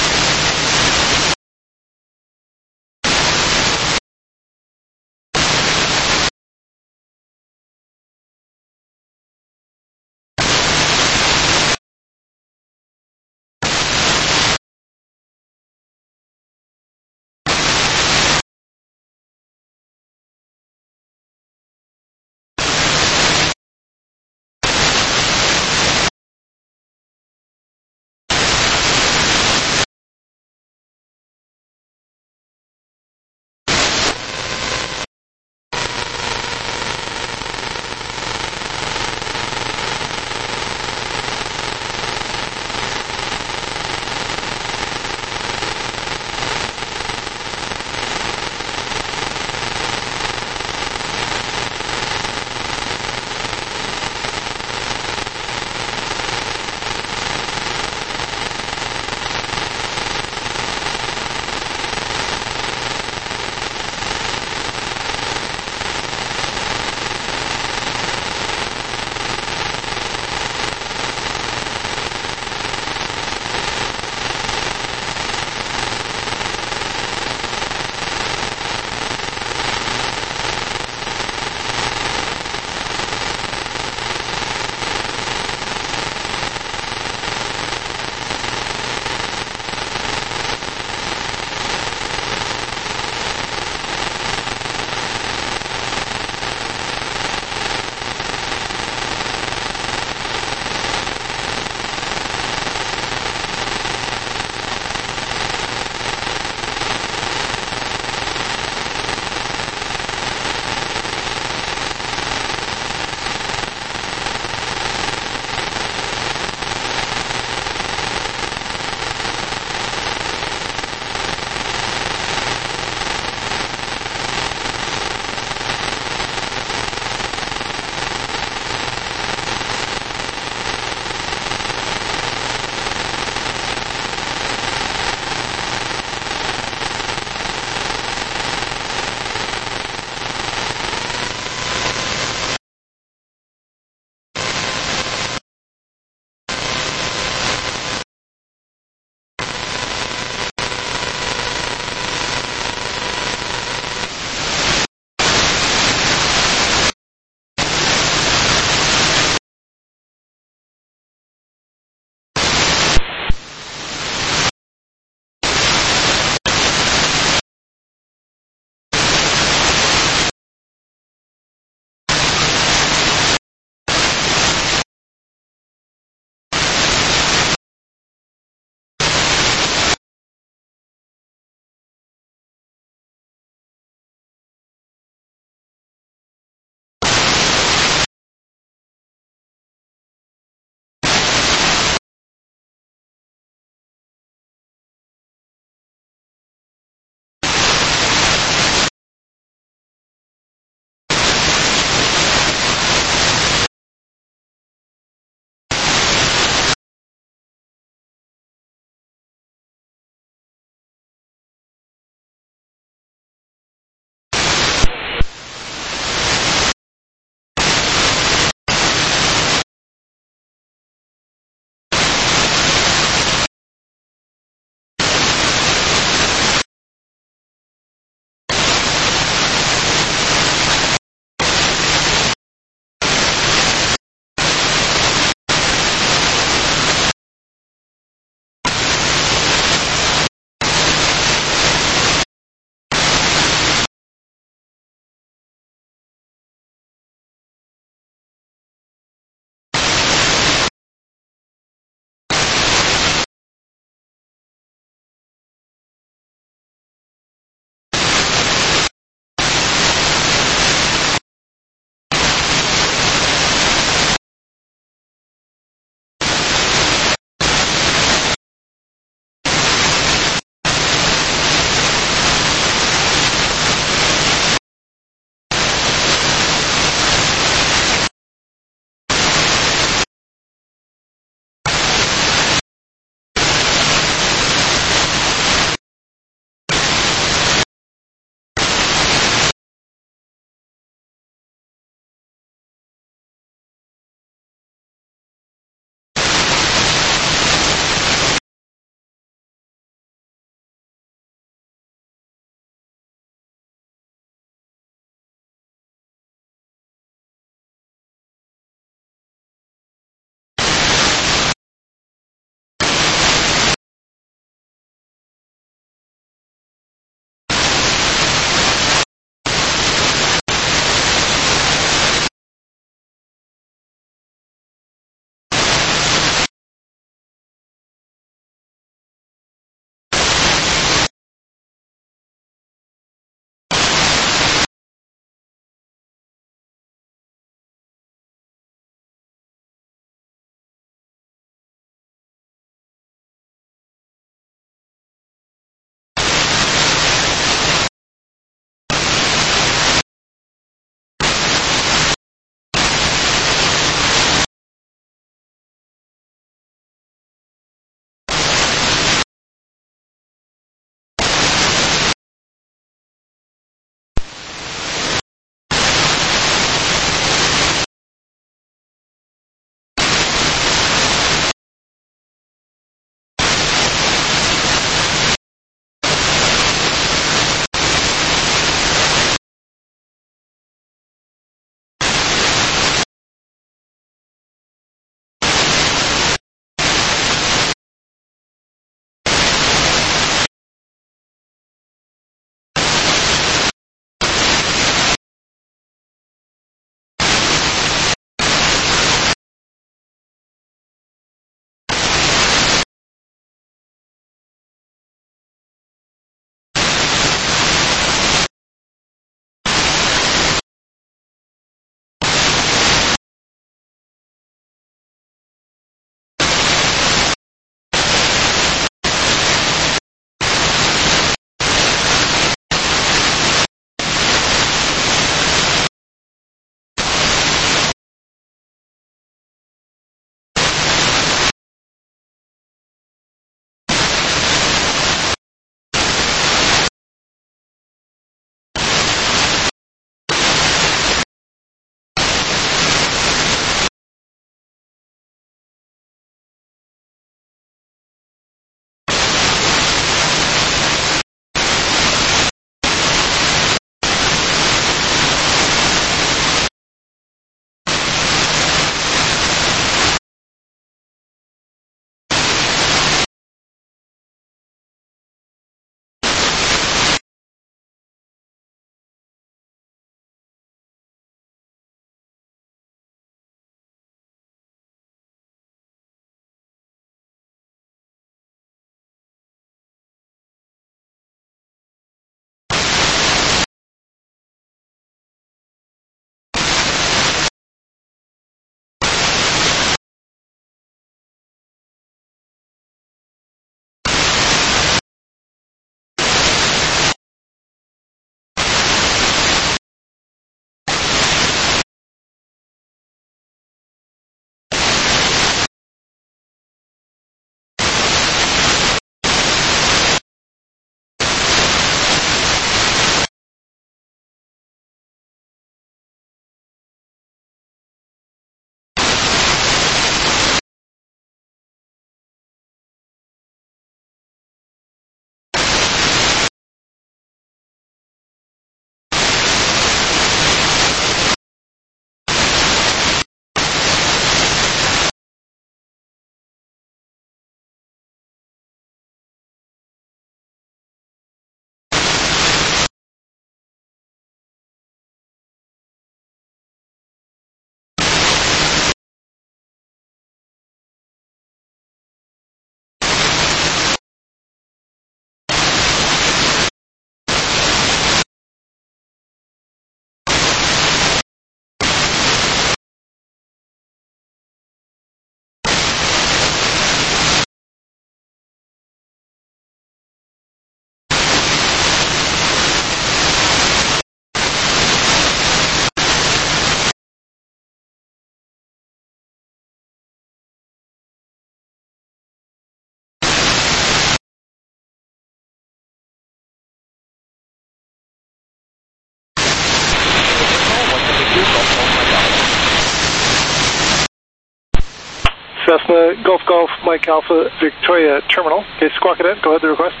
Cessna Golf Golf Mike Alpha Victoria Terminal. Okay, Squawk Cadet, go ahead the request.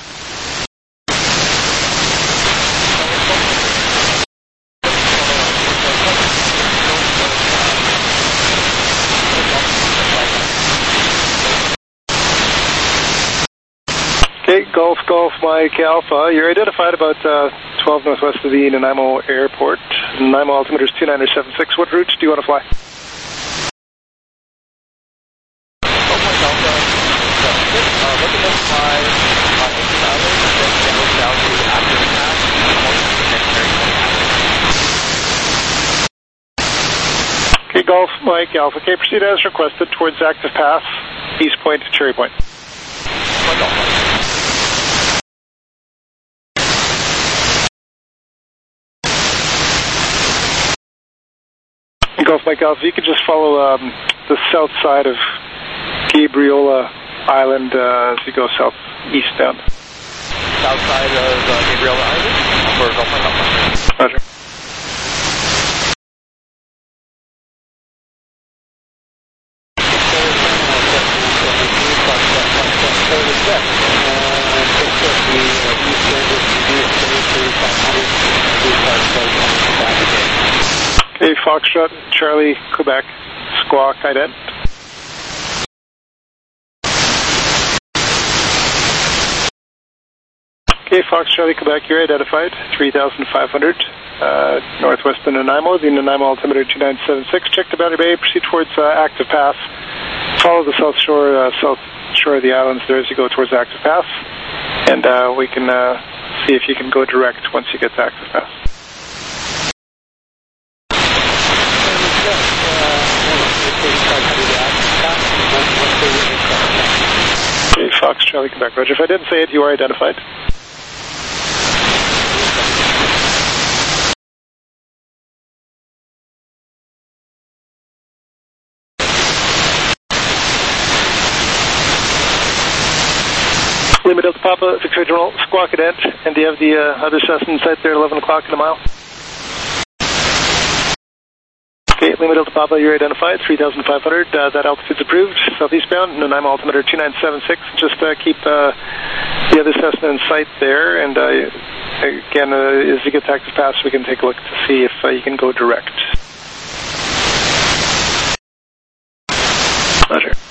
Okay, Golf Golf Mike Alpha, you're identified about uh, twelve northwest of the Nanaimo Airport. Nanaimo altimeter is two nine seven six. What route do you want to fly? Okay, Golf Mike Alpha. Okay, proceed as requested towards Active Path, East Point to Cherry Point. Golf Mike Alpha, you could just follow um, the south side of Gabriola Island uh, as you go southeast down. South side of uh, Gabriola Island? For Golf Mike Alpha. Roger. Okay, Foxtrot, Charlie, Quebec, Squawk, ident. Okay, Fox, Charlie, Quebec, you're identified, three thousand five hundred, uh, northwest of Nanaimo, the Nanaimo altimeter two nine seven six, check to Boundary Bay, proceed towards uh, Active Path, follow the south shore, uh, south shore of the islands there as you go towards Active Path, and uh, we can uh, see if you can go direct once you get to Active Path. Okay, Fox, Charlie, Quebec, Roger. If I didn't say it, you are identified. Lima Delta Papa, Victoria Terminal, Squawk Cadet, and do you have the uh, other Cessna in sight there at eleven o'clock in a mile? Okay, Lima Delta Papa, you're identified, three thousand five hundred, uh, that altitude's approved, southeastbound, Nanaimo altimeter two nine seven six, just uh, keep uh, the other Cessna in sight there, and uh, again, uh, as you get to Active Path, we can take a look to see if uh, you can go direct. Roger.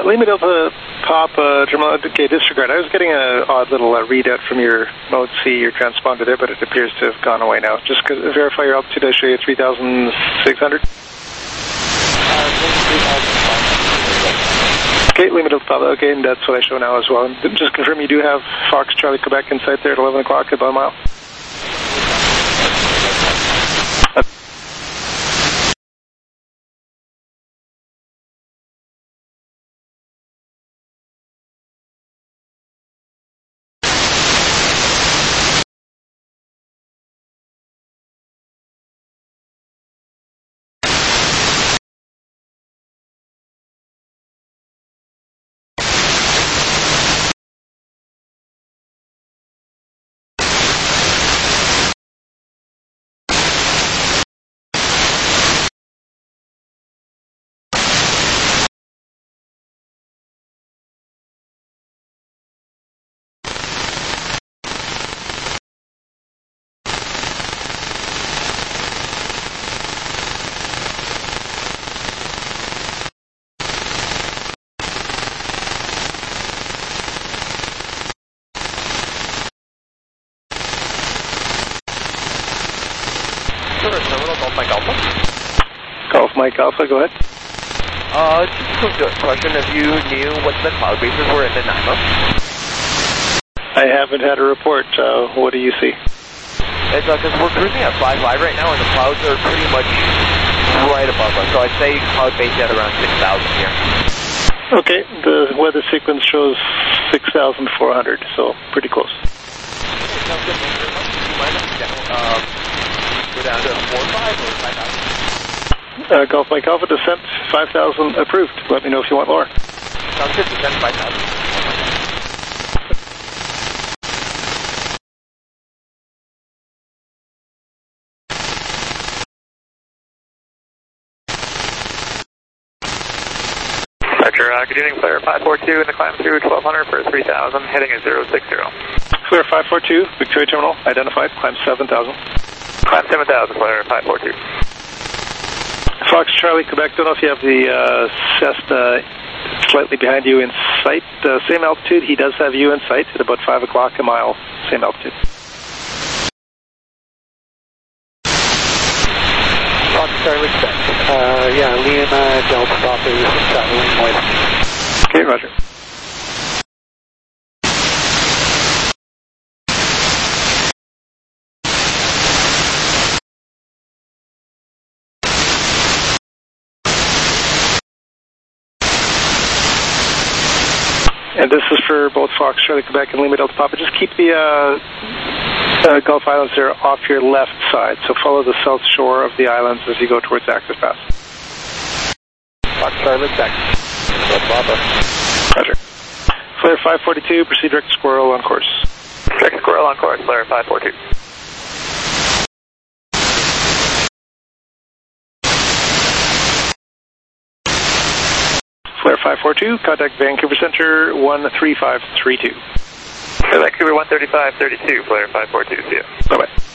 Lima Delta Papa Terminal, okay, disregard. I was getting an odd little uh, readout from your mode C, your transponder there, but it appears to have gone away now. Just verify your altitude. I show you three thousand six hundred. Okay, Lima Delta Papa, okay, and that's what I show now as well. And just confirm you do have Fox Charlie Quebec in sight there at eleven o'clock at about a mile. Golf Mike Alpha. Golf Mike Alpha, go ahead. Uh, just a quick question. If you knew what the cloud bases were in Nanaimo? I haven't had a report. Uh, what do you see? It's because uh, we're cruising at five five right now, and the clouds are pretty much right above us. So I'd say cloud base at around six thousand here. Okay, the weather sequence shows six thousand four hundred, so pretty close. Sounds good. Thank you very much. Do you mind if we down, uh, go down to four five or five thousand? Uh, Golf Mike Alpha, descent five thousand approved. Let me know if you want lower. Sounds good. Descent five thousand. Roger, uh, good evening, Flare five four two in the climb through twelve hundred for three thousand, heading at zero six zero. Flare five four two, Victoria Terminal, identified, climb seven thousand. Climb seven thousand, Flare five four two. Fox Charlie, Quebec, don't know if you have the uh, Cessna slightly behind you in sight. Uh, same altitude, he does have you in sight at about five o'clock a mile, same altitude. Fox Charlie, Quebec. Uh, yeah, Lima Delta Papa is traveling west. Okay, roger. And this is for both Fox Charlie, Quebec, and Lima Delta Papa. Just keep the uh, uh, Gulf Islands there off your left side. So follow the south shore of the islands as you go towards Access Pass. Fox Charlie, Quebec. Delta Papa. Roger. Flare five forty-two, proceed direct squirrel on course. Direct squirrel on course, Flare five four two. Flare five four two, contact Vancouver Center one three five three two. Vancouver one thirty-five thirty-two, Flare five four two, see ya. Bye-bye.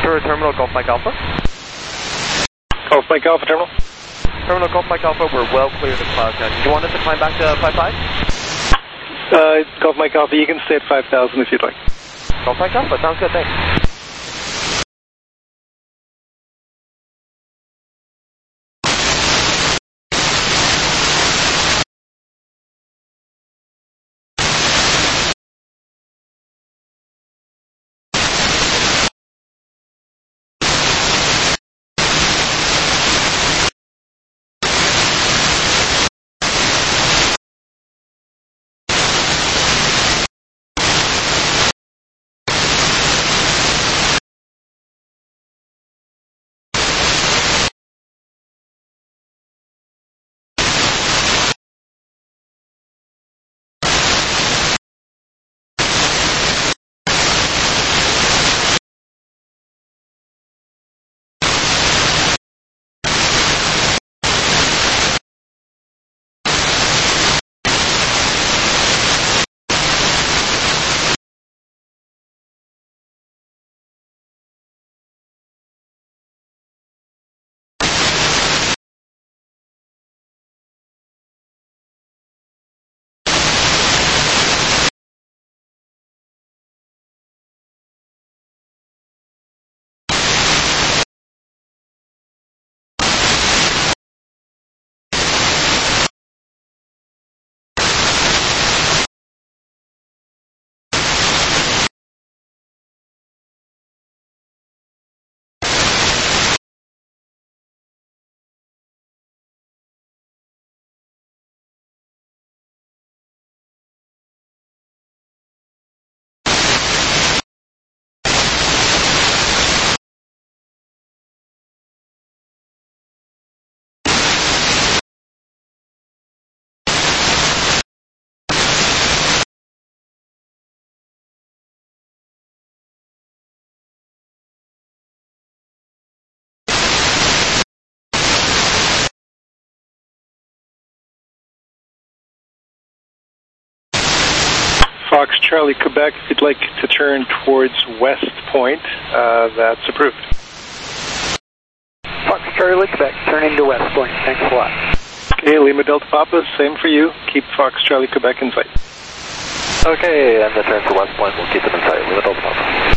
Victoria Terminal, Golf Mike Alpha. Golf Mike Alpha Terminal. Terminal Golf Mike Alpha, we're well clear of the clouds now. Do you want us to climb back to five five? Uh, Golf Mike Alpha, you can stay at five thousand if you'd like. Golf Mike Alpha, sounds good, thanks. Fox Charlie Quebec, if you'd like to turn towards West Point, uh, that's approved. Fox Charlie Quebec, turning to West Point. Thanks a lot. Okay, Lima Delta Papa, same for you. Keep Fox Charlie Quebec in sight. Okay, and the turn to West Point, we'll keep it in sight. Lima Delta Papa.